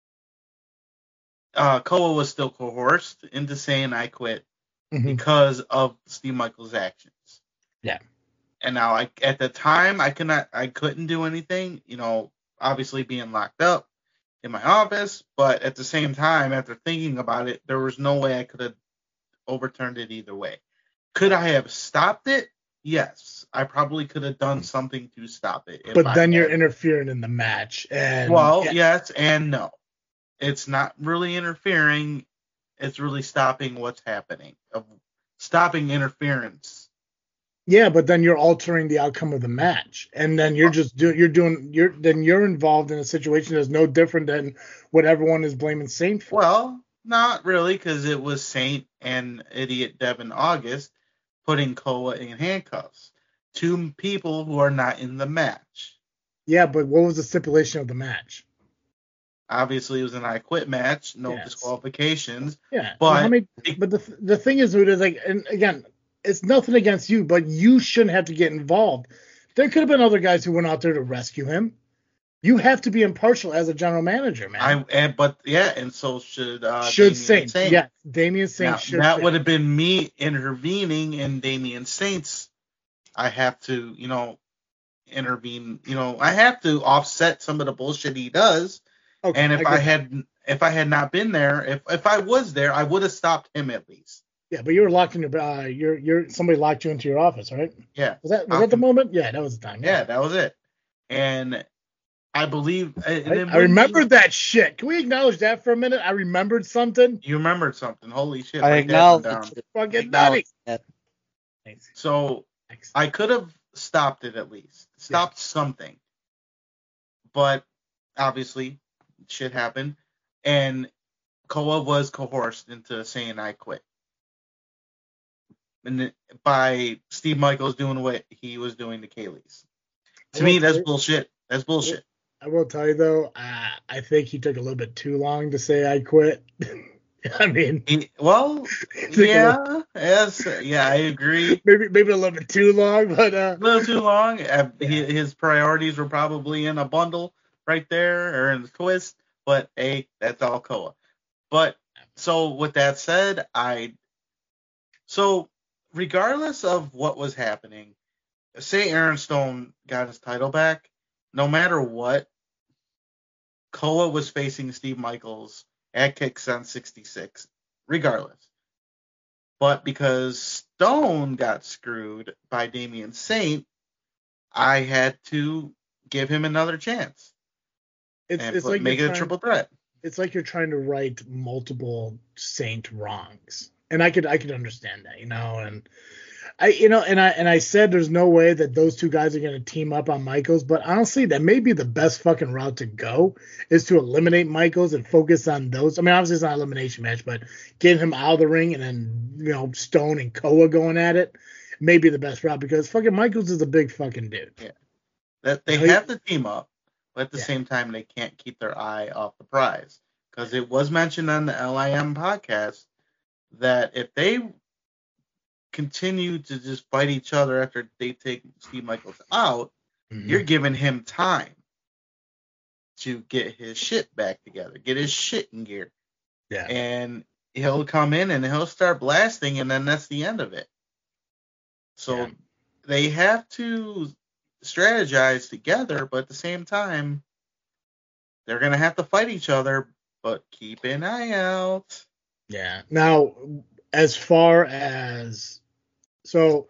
uh, Koa was still coerced into saying I quit Mhm. because of Steve Michaels' actions. Yeah. And now, I, at the time, I could not, I couldn't do anything. You know, obviously being locked up in my office, but at the same time, after thinking about it, there was no way I could have overturned it either way. Could I have stopped it? Yes, I probably could have done something to stop it. if But I then you're had- interfering in the match, and Well, yeah, yes and no. It's not really interfering. It's really stopping what's happening, of stopping interference. yeah, but then you're altering the outcome of the match, and then you're just doing you're doing you're then you're involved in a situation that's no different than what everyone is blaming Saint for. Well, not really, because it was Saint and idiot Devin August putting Koa in handcuffs. Two people who are not in the match. Yeah, but what was the stipulation of the match? Obviously, it was an I Quit match, no Yes. disqualifications. Yeah, But- how many, but the the thing is, dude, is like, and again, it's nothing against you, but you shouldn't have to get involved. There could have been other guys who went out there to rescue him. You have to be impartial as a general manager, man. I and but yeah, and so should uh, should Damian Saint, yeah, Damian Saint Now, should. that fit. would have been me intervening in Damian Saint's. I have to, you know, intervene. You know, I have to offset some of the bullshit he does. Okay, And if get I that. had, if I had not been there, if if I was there, I would have stopped him at least. Yeah, but you were locked in your, uh, you're, you're, somebody locked you into your office, right? Yeah, Was that, was that the Often. moment? Yeah, that was the time. yeah, that was it. And I believe and it I, I wouldn't be- remembered that shit. Can we acknowledge that for a minute? I remembered something. You remembered something. Holy shit! I write that one down. acknowledge it. Fucking Acknowledge nutty. that. Thanks. So Thanks. I could have stopped it at least, stopped something. But obviously, shit happened, and Koa was coerced into saying I quit. And it- by Steve Michaels doing what he was doing to Kaylee's. To I me, will that's tell you- bullshit. That's bullshit. I will tell you though, uh, I think he took a little bit too long to say I quit. I mean, He- well, took a yeah, yes, yeah, I agree. maybe maybe a little bit too long, but uh, A little too long. Uh, he- His priorities were probably in a bundle right there or in the twist. But hey, that's all Koa. But so with that said, I so regardless of what was happening, say Aaron Stone got his title back, no matter what, Koa was facing Steve Michaels at Kickstone sixty-six, regardless. But because Stone got screwed by Damian Saint, I had to give him another chance it's and it's put- like make it you're a trying, triple threat. it's like you're trying to right multiple Saint wrongs, and I could I could understand that, you know, and I you know, and I and I said there's no way that those two guys are going to team up on Michaels, but honestly, that may be the best fucking route to go is to eliminate Michaels and focus on those. I mean, obviously it's not an elimination match, but getting him out of the ring and then you know Stone and Koa going at it may be the best route because fucking Michaels is a big fucking dude. That they So you- have to team up, but at the Yeah. same time they can't keep their eye off the prize because it was mentioned on the L I M podcast that if they continue to just fight each other after they take Steve Michaels out, Mhm. you're giving him time to get his shit back together, get his shit in gear, yeah. and he'll come in and he'll start blasting, and then that's the end of it. So Yeah. they have to strategize together, but at the same time, they're gonna have to fight each other. But keep an eye out. Yeah. Now, as far as so,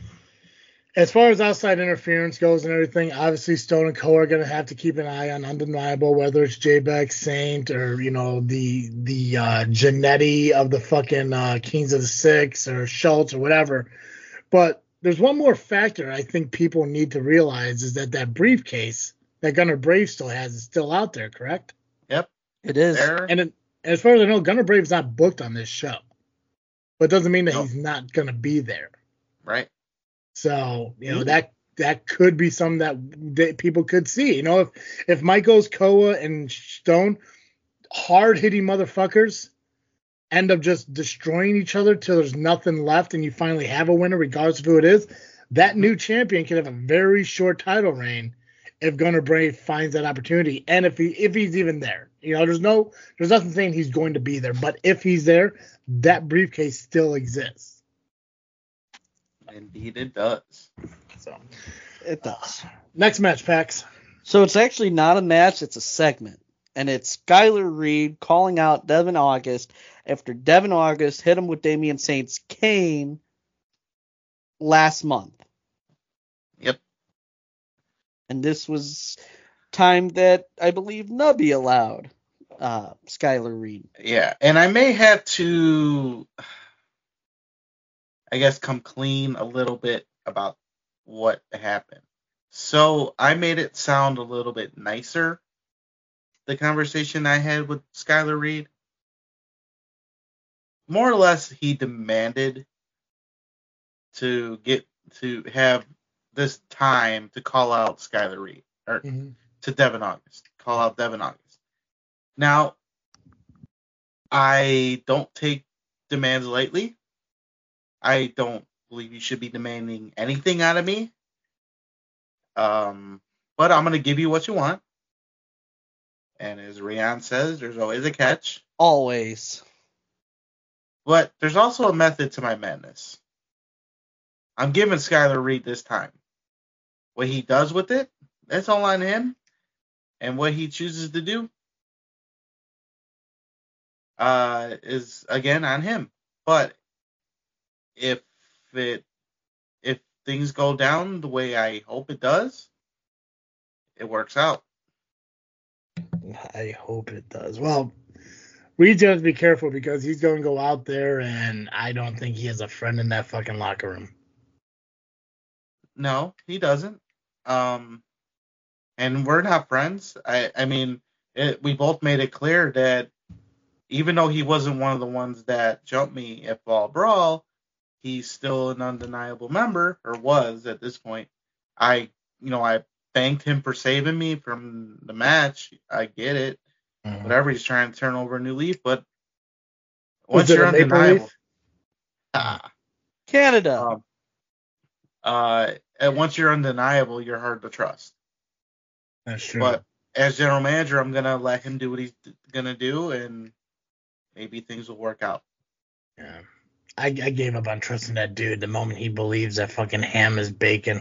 as far as outside interference goes and everything, obviously Stone and Koa are going to have to keep an eye on Undeniable, whether it's J-Beck, Saint, or you know the the uh, Janetti of the fucking uh, Kings of the Six or Schultz or whatever. But there's one more factor I think people need to realize is that that briefcase that Gunnar Brave still has is still out there, correct? Yep, It is. there. And, it, as far as I know, Gunnar Brave's not booked on this show, but it doesn't mean that No. he's not going to be there. Right. So you know Ooh. that that could be something that, that people could see. You know, if if Michaels, Koa, and Stone, hard hitting motherfuckers, end up just destroying each other till there's nothing left, and you finally have a winner, regardless of who it is, that new champion could have a very short title reign if Gunnar Bray finds that opportunity, and if he if he's even there. You know, there's no there's nothing saying he's going to be there, but if he's there, that briefcase still exists. Indeed, it does. So It does. next match, Pax. So it's actually not a match, it's a segment. And it's Skylar Reed calling out Devin August after Devin August hit him with Damian Saint's cane last month. Yep. And this was time that I believe Nubby allowed uh, Skylar Reed. Yeah, and I may have to, I guess, come clean a little bit about what happened. So I made it sound a little bit nicer, the conversation I had with Skylar Reed. More or less, he demanded to get to have this time to call out Skylar Reed, or Mm-hmm. to Devin August, call out Devin August. Now, I don't take demands lightly. I don't believe you should be demanding anything out of me. Um, but I'm going to give you what you want. And as Rian says, there's always a catch. Always. But there's also a method to my madness. I'm giving Skylar Reed this time. What he does with it, that's all on him. And what he chooses to do uh, is, again, on him. But if it if things go down the way I hope it does, it works out. I hope it does. Well, Reed's going to be careful because he's going to go out there, and I don't think he has a friend in that fucking locker room. No, he doesn't. Um, and we're not friends. I, I mean, it, we both made it clear that even though he wasn't one of the ones that jumped me at Fall Brawl, he's still an undeniable member, or was at this point. I, you know, I thanked him for saving me from the match. I get it. Mm-hmm. Whatever, he's trying to turn over a new leaf, but Was once it you're a maple undeniable, leaf? ah, Canada. um, uh, and once you're undeniable, you're hard to trust. That's true. But as general manager, I'm gonna let him do what he's gonna do, and maybe things will work out. Yeah. I, I gave up on trusting that dude the moment he believes that fucking ham is bacon.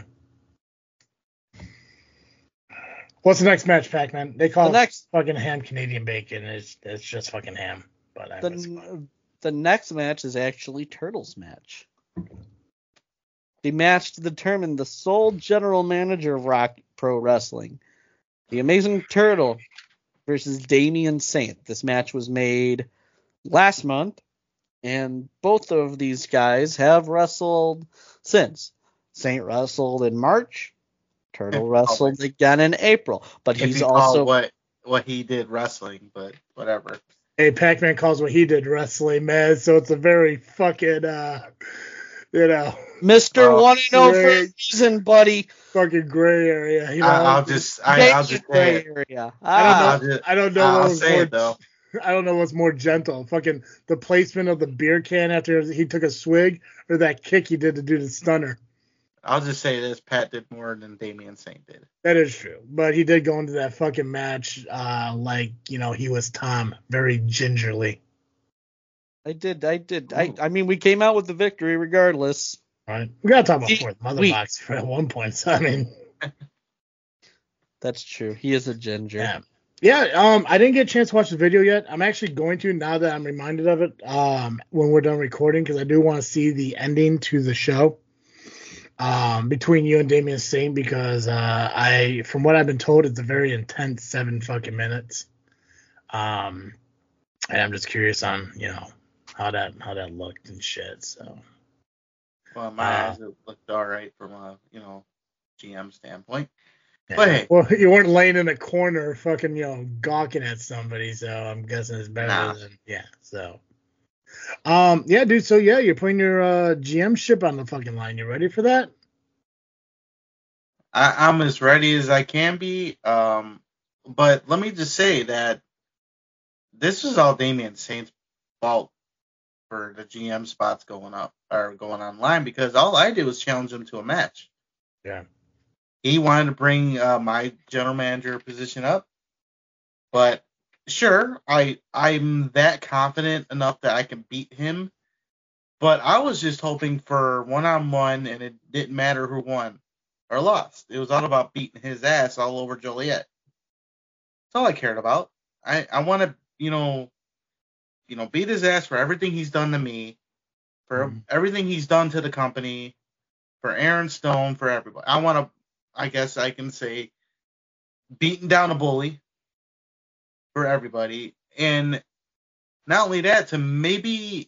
What's the next match, Pac-Man? They call The next- it fucking ham Canadian bacon. It's it's just fucking ham. But I was The, the next match is actually Turtles match. The match to determine the sole general manager of Rock Pro Wrestling. The Amazing Turtle versus Damian Saint. This match was made last month, and both of these guys have wrestled since. Saint wrestled in March. Turtle wrestled again in April. But If he's you call also what what he did wrestling, but whatever. Hey, Pac-Man calls what he did wrestling, man. So it's a very fucking, uh, you know, Mister Oh, One and oh for a great. reason, buddy. fucking gray area. You know, I, I'll just I, I'll just say it. area. I don't Ah, I'll just, I don't know. I'll what was say more, it though. I don't know what's more gentle. Fucking the placement of the beer can after he took a swig, or that kick he did to do the stunner. I'll just say this: Pat did more than Damian Saint did. That is true, but he did go into that fucking match uh, like you know he was Tom, very gingerly. I did. I did. I. I mean, we came out with the victory regardless. Right? We gotta talk about We- fourth mother we- box for at one point. So I mean, That's true. He is a ginger. yeah, yeah. Um, I didn't get a chance to watch the video yet. I'm actually going to now that I'm reminded of it. Um, when we're done recording, because I do want to see the ending to the show. Um, between you and Damian Saint, because uh, I, from what I've been told, it's a very intense seven fucking minutes. Um, and I'm just curious on you know how that how that looked and shit. So Well, in my Uh, eyes, it looked all right from a you know G M standpoint. yeah. But hey, Well, you weren't laying in a corner, fucking you know gawking at somebody, so I'm guessing it's better Nah. than yeah. So, um, yeah, dude. So yeah, you're putting your uh, G M ship on the fucking line. You ready for that? I, I'm as ready as I can be. Um, but let me just say that this was all Damian Saint's fault for the G M spots going up or going online, because all I did was challenge him to a match. Yeah. he wanted to bring uh, my general manager position up. But sure, I I'm that confident enough that I can beat him. But I was just hoping for one-on-one, and it didn't matter who won or lost. It was all about beating his ass all over Joliet. That's all I cared about. I, I want to, you know, you know, beat his ass for everything he's done to me, for Mhm. everything he's done to the company, for Aaron Stone, for everybody. I want to, I guess I can say, beating down a bully for everybody. And not only that, to maybe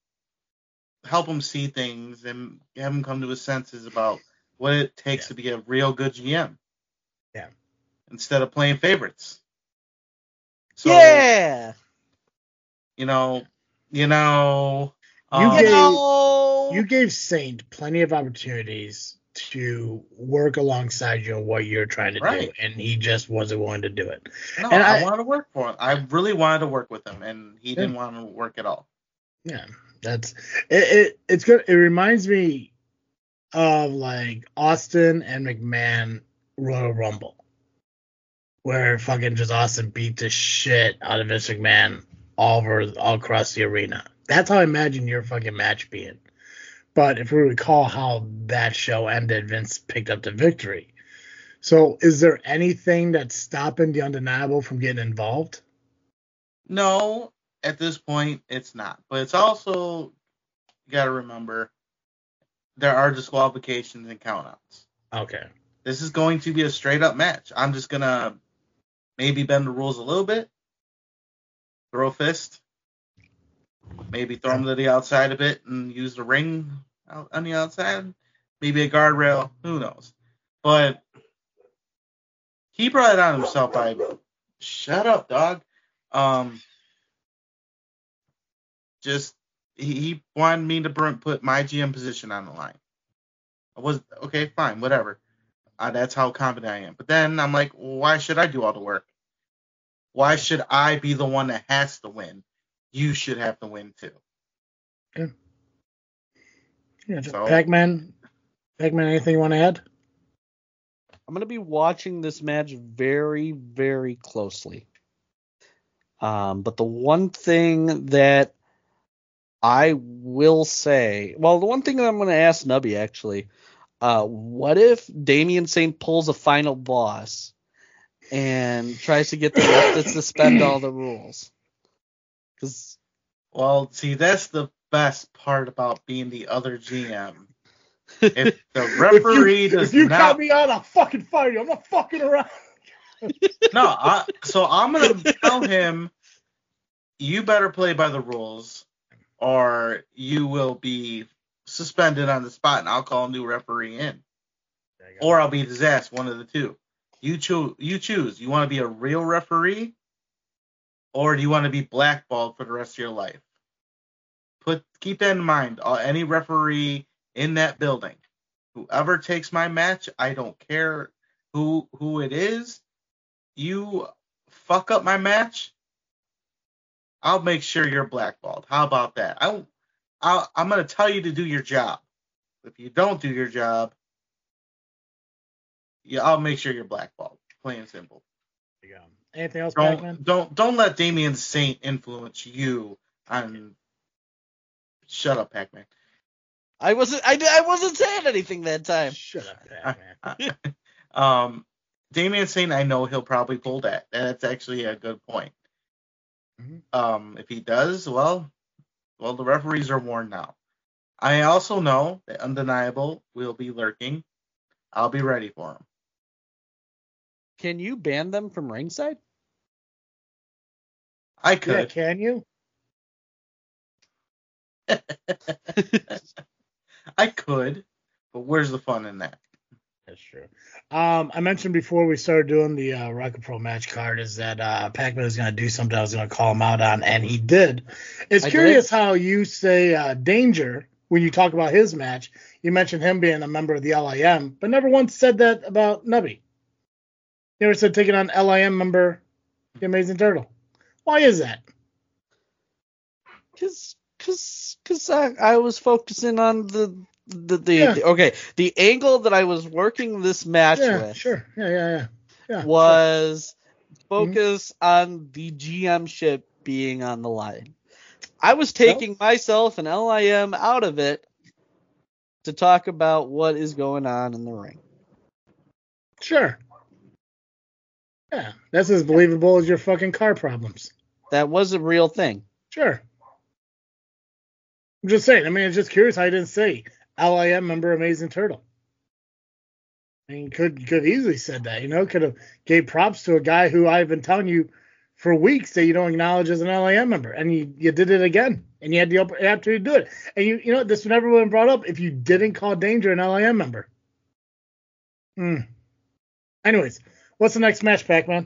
help him see things and have him come to his senses about what it takes Yeah. to be a real good G M. Yeah. Instead of playing favorites. So, yeah. you know, you know, You um, You gave- know. You gave Saint plenty of opportunities to work alongside you on what you're trying to do, Right. and he just wasn't willing to do it. no, and I, I- wanted to work for him. I really wanted to work with him, and he Yeah. didn't want to work at all. Yeah, that's it. it it's good. It reminds me of like Austin and McMahon Royal Rumble, where fucking just Austin beat the shit out of Vince McMahon all over all across the arena. That's how I imagine your fucking match being. But if we recall how that show ended, Vince picked up the victory. So is there anything that's stopping the Undeniable from getting involved? No, at this point, it's not. But it's also, you got to remember, there are disqualifications and countouts. Okay. This is going to be a straight up match. I'm just going to maybe bend the rules a little bit, throw a fist, maybe throw him to the outside a bit and use the ring out on the outside, maybe a guardrail, who knows. But he brought it on himself by, shut up, dog. Um, just, he, he wanted me to br- put my G M position on the line. I was, okay, fine, whatever. Uh, that's how confident I am. But then I'm like, why should I do all the work? Why should I be the one that has to win? You should have to win too. Yeah, So- Pac-Man, Pac-Man, anything you want to add? I'm going to be watching this match very, very closely. Um, but the one thing that I will say, well, the one thing that I'm going to ask Nubby actually, uh, what if Damian Saint pulls a final boss and tries to get the ref to suspend all the rules? Because Well, see, that's the best part about being the other G M. If the referee if you, does if you not, count me out, I'll fucking fight you. I'm not fucking around. no, I, so I'm gonna tell him, you better play by the rules, or you will be suspended on the spot, and I'll call a new referee in, or I'll beat his ass. One of the two. You choose. You choose. You want to be a real referee, or do you want to be blackballed for the rest of your life? Put keep that in mind. Uh, any referee in that building, whoever takes my match, I don't care who who it is. You fuck up my match, I'll make sure you're blackballed. How about that? I, I I'm gonna tell you to do your job. If you don't do your job, yeah, I'll make sure you're blackballed. Plain and simple. There you go. Anything else, Pac-Man? Don't don't don't let Damian Saint influence you on. Shut up, Pac-Man. I wasn't, I, I wasn't saying anything that time. Shut up, Pac-Man. um, Damian Saint, I know he'll probably pull that. That's actually a good point. Mhm. Um, if he does, well, well, the referees are warned now. I also know that Undeniable will be lurking. I'll be ready for him. Can you ban them from ringside? I Yeah, could. can you? I could, but where's the fun in that? That's true. Um, I mentioned before we started doing the uh, Rocket Pro match card is that uh, Pac-Man was going to do something I was going to call him out on, and he did. It's I curious how you say uh, Danger when you talk about his match. You mentioned him being a member of the L I M, but never once said that about Nubby. You never said taking on L I M member the Amazing Turtle. Why is that? Cause, cause, cause I, I was focusing on the the, the, Yeah. the okay, the angle that I was working this match Yeah, with sure. Yeah, yeah, yeah. Yeah. was Mm-hmm. focus on the G M ship being on the line. I was taking myself and L I M out of it to talk about what is going on in the ring. Sure. Yeah, that's as believable as your fucking car problems. That was a real thing. Sure. I'm just saying. I mean, I'm just curious how you didn't say L I M member Amazing Turtle. I mean, could could easily said that. You know, could have gave props to a guy who I've been telling you for weeks that you don't acknowledge as an L I M member, and you, you did it again, and you had the opportunity to do it. And you you know this would never have been brought up if you didn't call Danger an L I M member. Hmm. Anyways, what's the next match, Pac-Man?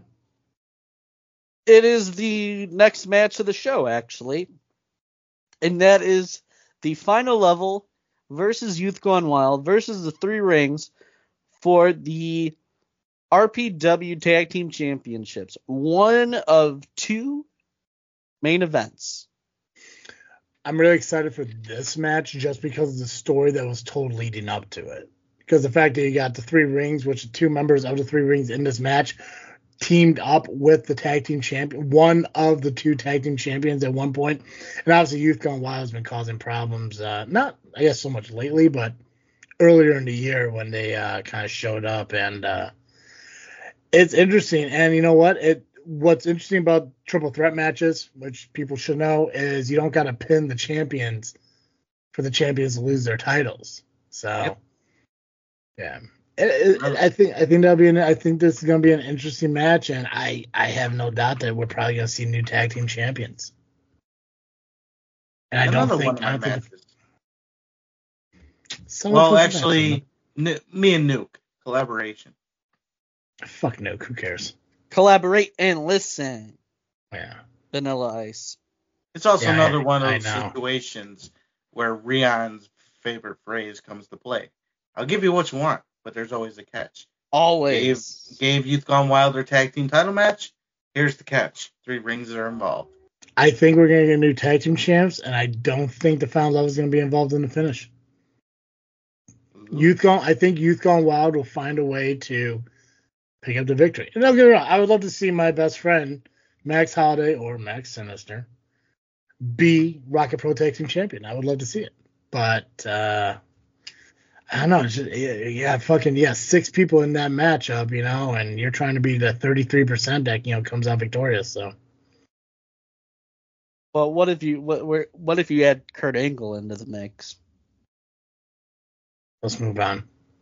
It is the next match of the show, actually. And that is the Final Level versus Youth Gone Wild versus the Three Rings for the R P W Tag Team Championships. One of two main events. I'm really excited for this match just because of the story that was told leading up to it. Because the fact that you got the Three Rings, which are two members of the Three Rings in this match, teamed up with the tag team champion, one of the two tag team champions at one point. And obviously Youth Gone Wild has been causing problems, uh, not, I guess, so much lately, but earlier in the year when they uh, kind of showed up. And uh, it's interesting. And you know what? It What's interesting about triple threat matches, which people should know, is you don't got to pin the champions for the champions to lose their titles. So, Yep. yeah. It, it, I think I think that'll be an, I think this is gonna be an interesting match, and I, I have no doubt that we're probably gonna see new tag team champions. And I Another don't think one of I my don't think matches. someone Well, puts a match actually, N- me and Nuke collaboration. in. Fuck no, who cares? Collaborate and listen. Yeah, Vanilla Ice. It's also Yeah, another I- one of I those know. situations where Rion's favorite phrase comes to play. I'll give you what you want, but there's always a catch. Gave, Always. gave Youth Gone Wild their tag team title match. Here's the catch. Three rings are involved. I think we're gonna get new tag team champs, and I don't think the final level is gonna be involved in the finish. Youth Gone, I think Youth Gone Wild will find a way to pick up the victory. And don't get me wrong, I would love to see my best friend Max Holiday or Max Sinister be Rocket Pro Tag Team Champion. I would love to see it, but uh, I don't know. It's just, yeah, yeah, fucking yeah, six people in that matchup, you know, and you're trying to be the thirty-three percent that you know comes out victorious. So Well, what if you what where- what if you add Kurt Angle into the mix? let's move on.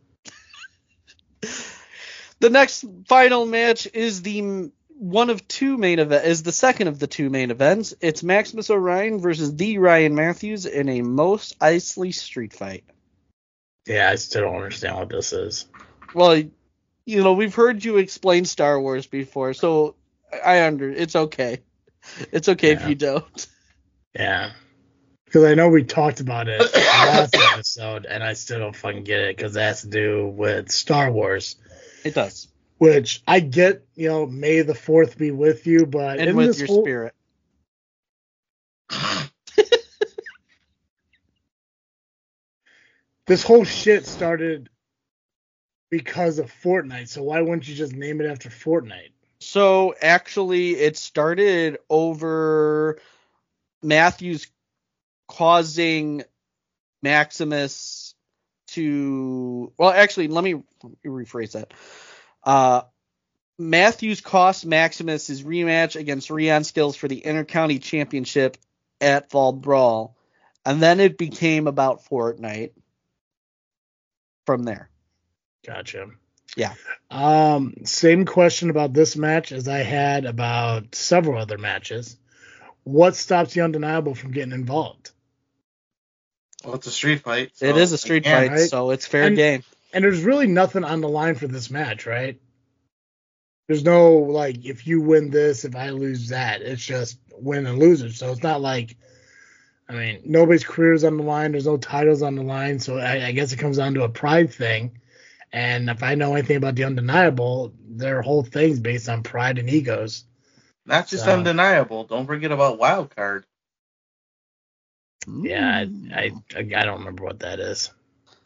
The next final match is the m- one of two main event is the second of the two main events. It's Maximus Orion versus the Ryan Matthews in a Mos Eisley street fight. Yeah, I still don't understand what this is. Well, you know, we've heard you explain Star Wars before, so I under it's okay. It's okay if Yeah. you don't. Yeah. Because I know we talked about it last episode, and I still don't fucking get it because it has to do with Star Wars, It does. which I get, you know, May the fourth be with you, but And in with this your whole, spirit. this whole shit started because of Fortnite, so why wouldn't you just name it after Fortnite? So actually, it started over Matthews causing Maximus to. Well, actually, let me, let me rephrase that. Uh, Matthews cost Maximus his rematch against Rion Skills for the Intercounty Championship at Fall Brawl, and then it became about Fortnite from there. Gotcha. Yeah. Um, same question about this match as I had about several other matches. What stops the Undeniable from getting involved? Well, it's a street fight. So It is a street again, fight, right? so it's fair And- game. And there's really nothing on the line for this match, right? There's no, like, if you win this, if I lose that. It's just win and loser. So it's not like, I mean, nobody's career's on the line. There's no titles on the line. So I, I guess it comes down to a pride thing. And if I know anything about the Undeniable, their whole thing's based on pride and egos. Not just So- undeniable. Don't forget about wild card. Yeah, I, I, I don't remember what that is.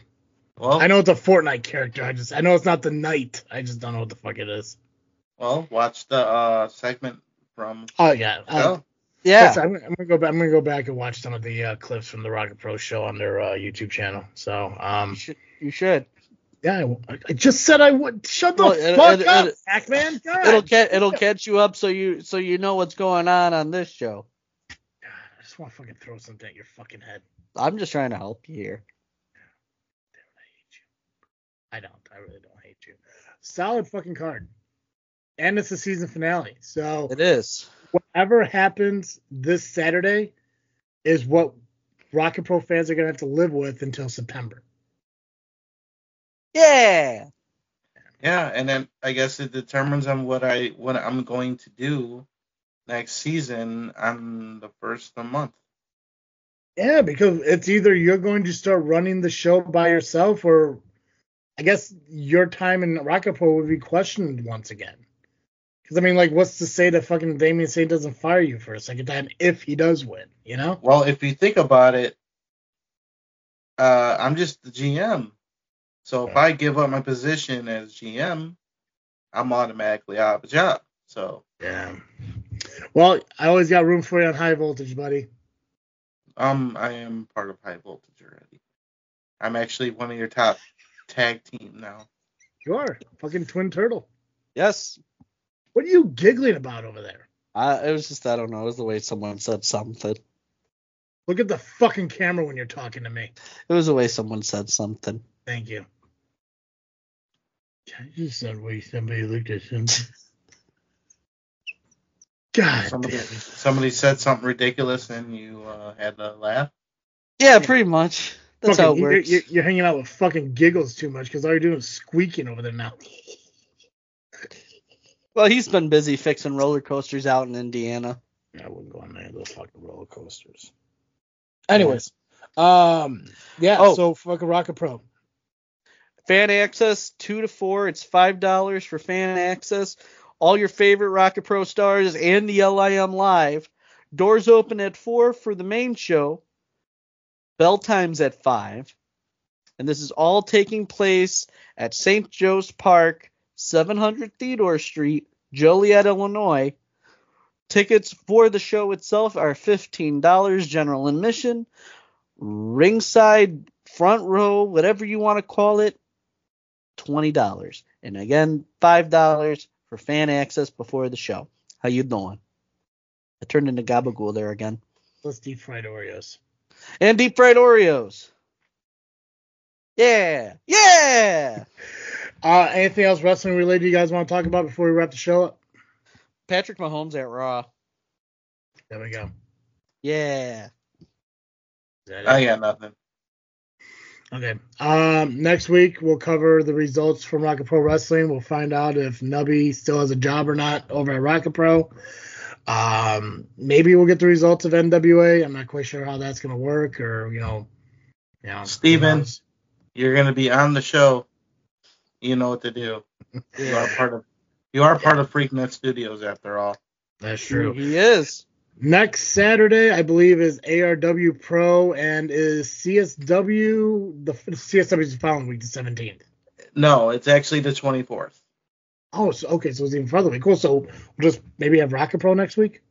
Well, I know it's a Fortnite character. I just I know it's not the knight. I just don't know what the fuck it is. well, watch the uh, segment from. Oh yeah. Oh, Uh, Yeah. yes, I'm, I'm gonna go back. I'm gonna go back and watch some of the uh, clips from the Rocket Pro show on their uh, YouTube channel. So You um, should. You should. yeah, I, I just said I would. Shut the Well, it- fuck it- up, it- Pac-Man. God. It'll catch. It'll catch you up so you so you know what's going on on this show. God, I just want to fucking throw something at your fucking head. I'm just trying to help you here. Damn, I hate you. I don't. I really don't hate you. Solid fucking card. And it's the season finale. So It is. whatever happens this Saturday is what Rocket Pro fans are going to have to live with until September. Yeah. yeah, and then I guess it determines on what I what I'm going to do next season on the first of the month. Yeah, because it's either you're going to start running the show by yourself or I guess your time in Rocket Pro would be questioned once again. Because, I mean, like, what's to say that fucking Damien Saint doesn't fire you for a second time if he does win, you know? Well, if you think about it, uh, I'm just the G M. So if I give up my position as G M, I'm automatically out of a job. So Yeah. Well, I always got room for you on high voltage, buddy. um, I am part of high voltage already. I'm actually one of your top tag team now. You are. Fucking Twin Turtle. Yes. What are you giggling about over there? Uh, it was just I don't know. It was the way someone said something. Look at the fucking camera when you're talking to me. It was the way someone said something. Thank you. I just said the way somebody looked at something. God Somebody, damn it. somebody said something ridiculous and you uh, had to laugh. Yeah, pretty much. That's Fucking- how it you're, works. you're, you're hanging out with fucking giggles too much because all you're doing is squeaking over there now. Well, he's been busy fixing roller coasters out in Indiana. I wouldn't go on any of those fucking roller coasters. Anyways, um, yeah. Oh. So fucking Rocket Pro. Fan access two to four. It's five dollars for fan access. All your favorite Rocket Pro stars and the L I M live. Doors open at four for the main show. Bell times at five. And this is all taking place at Saint Joe's Park, seven hundred Theodore Street, Joliet, Illinois. Tickets for the show itself are fifteen dollars general admission. Ringside, front row, whatever you want to call it, twenty dollars. And again, five dollars for fan access before the show. How you doing? I turned into Gabagool there again. Let's deep fried Oreos. And deep fried Oreos. Yeah. Yeah. Uh, anything else wrestling related you guys want to talk about before we wrap the show up? Patrick Mahomes at Raw. There we go. Yeah. Is that it? I got nothing. Okay. Um, next week we'll cover the results from Rocket Pro Wrestling. We'll find out if Nubby still has a job or not over at Rocket Pro. Um, maybe we'll get the results of N W A. I'm not quite sure how that's gonna work, or you know, you know, who Steven. knows? You're gonna be on the show. You know what to do. You are part of you are part of Freaknet Studios after all. That's true. He is. Next Saturday, I believe, is A R W Pro and is C S W. The C S W is the following week, the seventeenth. No, it's actually the twenty-fourth. Oh, so okay, so it's even further away. Cool. So we'll just maybe have Rocket Pro next week.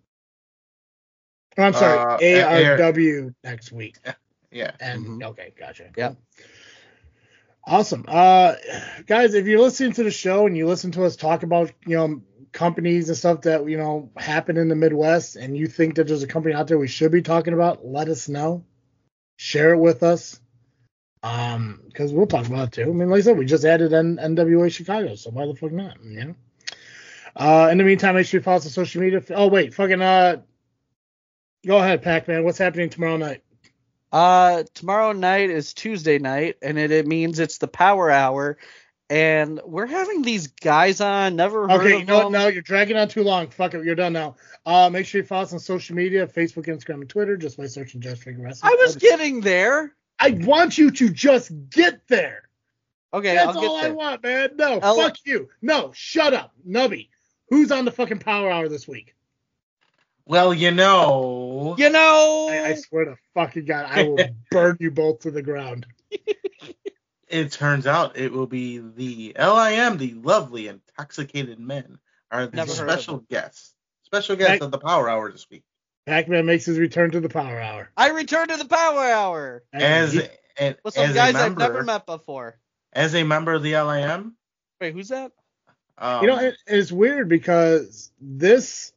Oh, I'm sorry, Uh, A R W next week. Yeah. And Mhm. okay, gotcha. Yep. Awesome. Uh, guys, if you're listening to the show and you listen to us talk about, you know, companies and stuff that, you know, happen in the Midwest and you think that there's a company out there we should be talking about, let us know. Share it with us. Um, because we'll talk about it too. I mean, like I said, we just added N- NWA Chicago, so why the fuck not? You know? Uh, in the meantime, make sure you follow us on social media. Oh, wait, fucking, uh, go ahead, Pac-Man. What's happening tomorrow night? Uh, tomorrow night is Tuesday night, and it, it means it's the Power Hour, and we're having these guys on. Never heard Okay, of you know what? them. No, you're dragging on too long. Fuck it, you're done now. Uh, make sure you follow us on social media, Facebook, Instagram, and Twitter, just by searching Just Freaking Wrestling. I was getting there. I want you to just get there. Okay, That's I'll get all I there. want, man. No, I'll- fuck you. No, shut up. Nubby, who's on the fucking Power Hour this week? Well, you know. You know. I, I swear to fucking God, I will burn you both to the ground. it turns out it will be the L I M, the lovely Intoxicated Men, are the Never heard of special guests. Special guests Pac- of the Power Hour this week. Pac-Man makes his return to the Power Hour. I return to the Power Hour. As, He- and, With some as guys a I've member, never met before. As a member of the L I M, Wait, who's that? um, you know, it, it's weird because this,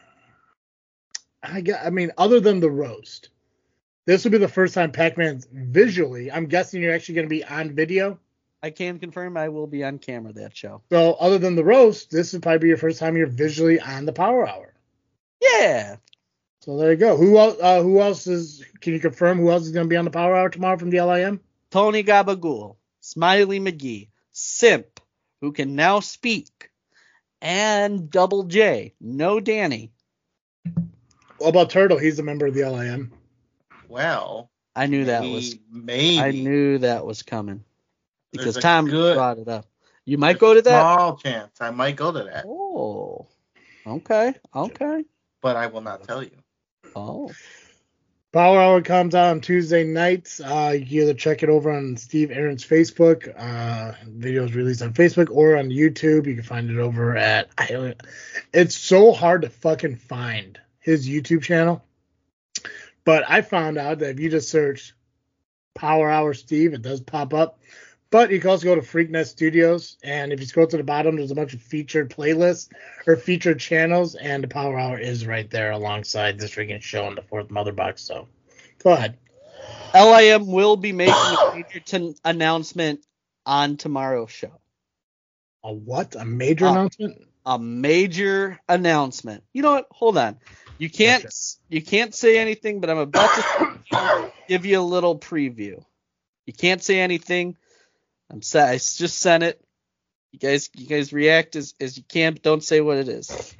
I get, I mean, other than the roast, this will be the first time Pac-Man's visually. I'm guessing you're actually going to be on video. I can confirm I will be on camera that show. So other than the roast, this would probably be your first time you're visually on the Power Hour. Yeah. So there you go. Who else? Uh, who else is? Can you confirm who else is going to be on the Power Hour tomorrow from the L I M? Tony Gabagool, Smiley McGee, Simp, who can now speak, and Double J. No Danny. What about Turtle? He's a member of the L I M. well, I knew that maybe, was. maybe I knew that was coming because There's a Tom good- brought it up. You might go to that. small chance I might go to that, Oh. Okay. Okay. but I will not tell you. Oh. Power Hour comes out on Tuesday nights. Uh, you can either check it over on Steve Aaron's Facebook. Uh, videos released on Facebook or on YouTube. You can find it over at. I, it's so hard to fucking find his YouTube channel. But I found out that if you just search Power Hour Steve, it does pop up. But you can also go to Freaknet Studios, and if you scroll to the bottom, there's a bunch of featured playlists or featured channels, and the Power Hour is right there alongside this freaking show on the fourth mother box. So go ahead. L I M will be making a major t- announcement on tomorrow's show. A what? A major Uh, announcement? A major announcement. You know what? Hold on. You can't Gotcha. you can't say anything, but I'm about to give you a little preview. You can't say anything. I'm sa- I just sent it. You guys you guys react as, as you can, but don't say what it is.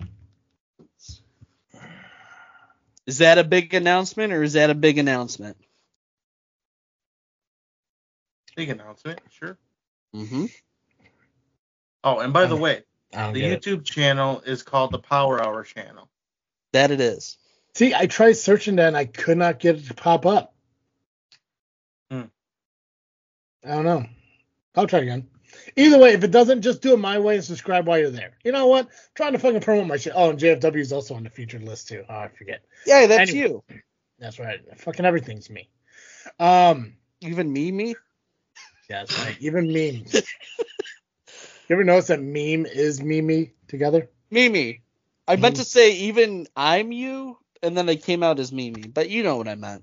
Is that a big announcement or is that a big announcement? Big announcement, sure. Mm-hmm. Oh, and by the way, I don't the get it. YouTube channel is called the Power Hour channel. That it is. See, I tried searching that and I could not get it to pop up. Hmm. I don't know. I'll try again. Either way, if it doesn't, just do it my way and subscribe while you're there. You know what? I'm trying to fucking promote my shit. Oh, and J F W is also on the featured list too. Oh, I forget. Yeah, that's Anyway. you. That's right. Fucking everything's me. Um, Even me, me? yeah, that's right. Even memes. You ever notice that meme is Mimi together? Mimi. I meant Mhm. to say even I'm you, and then I came out as Mimi, but you know what I meant.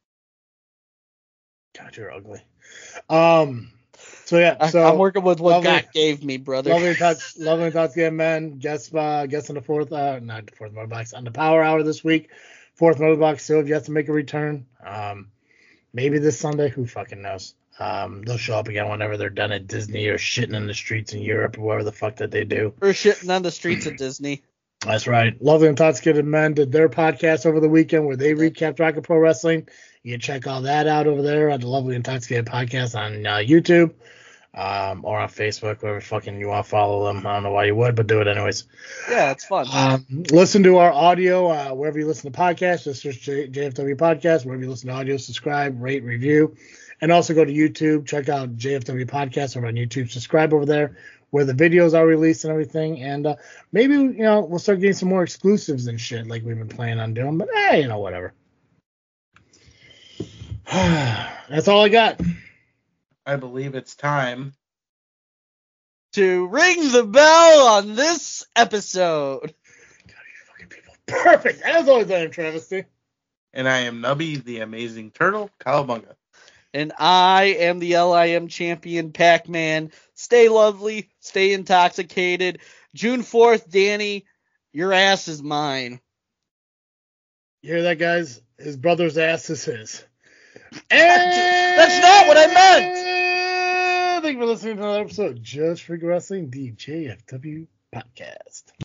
God, you're ugly. Um, so yeah, I, so I'm working with what lovely- God gave me, brother. Lovely touch, lovely touch, yeah, man. Guest, uh, guest on the fourth, uh, not the fourth motor box on the Power Hour this week. Fourth motor box still have yet to make a return. Um, maybe this Sunday. Who fucking knows? Um, they'll show up again whenever they're done at Disney or shitting in the streets in Europe or wherever the fuck that they do. Or shitting on the streets of Disney. That's right. Lovely Intoxicated Men did their podcast over the weekend where they recapped Rocket Pro Wrestling. You can check all that out over there on the Lovely Intoxicated Podcast on uh, YouTube um, or on Facebook, wherever fucking you want to follow them. I don't know why you would, but do it anyways. Yeah, it's fun. Um, listen to our audio uh, wherever you listen to podcasts. Just search J- JFW Podcast. Wherever you listen to audio, subscribe, rate, review. And also go to YouTube. Check out J F W Podcast over on YouTube. Subscribe over there where the videos are released and everything. And uh, maybe, you know, we'll start getting some more exclusives and shit like we've been planning on doing. But, eh, you know, whatever. That's all I got. I believe it's time. To ring the bell on this episode. God, you fucking people. Perfect. As always, I am Travesty. And I am Nubby, the amazing turtle, Cowabunga. And I am the L I M champion, Pac-Man. Stay lovely. Stay intoxicated. June fourth, Danny, your ass is mine. You hear that, guys? His brother's ass is his. That's not what I meant. Thank you for listening to another episode of Just Freak Wrestling, the J F W Podcast.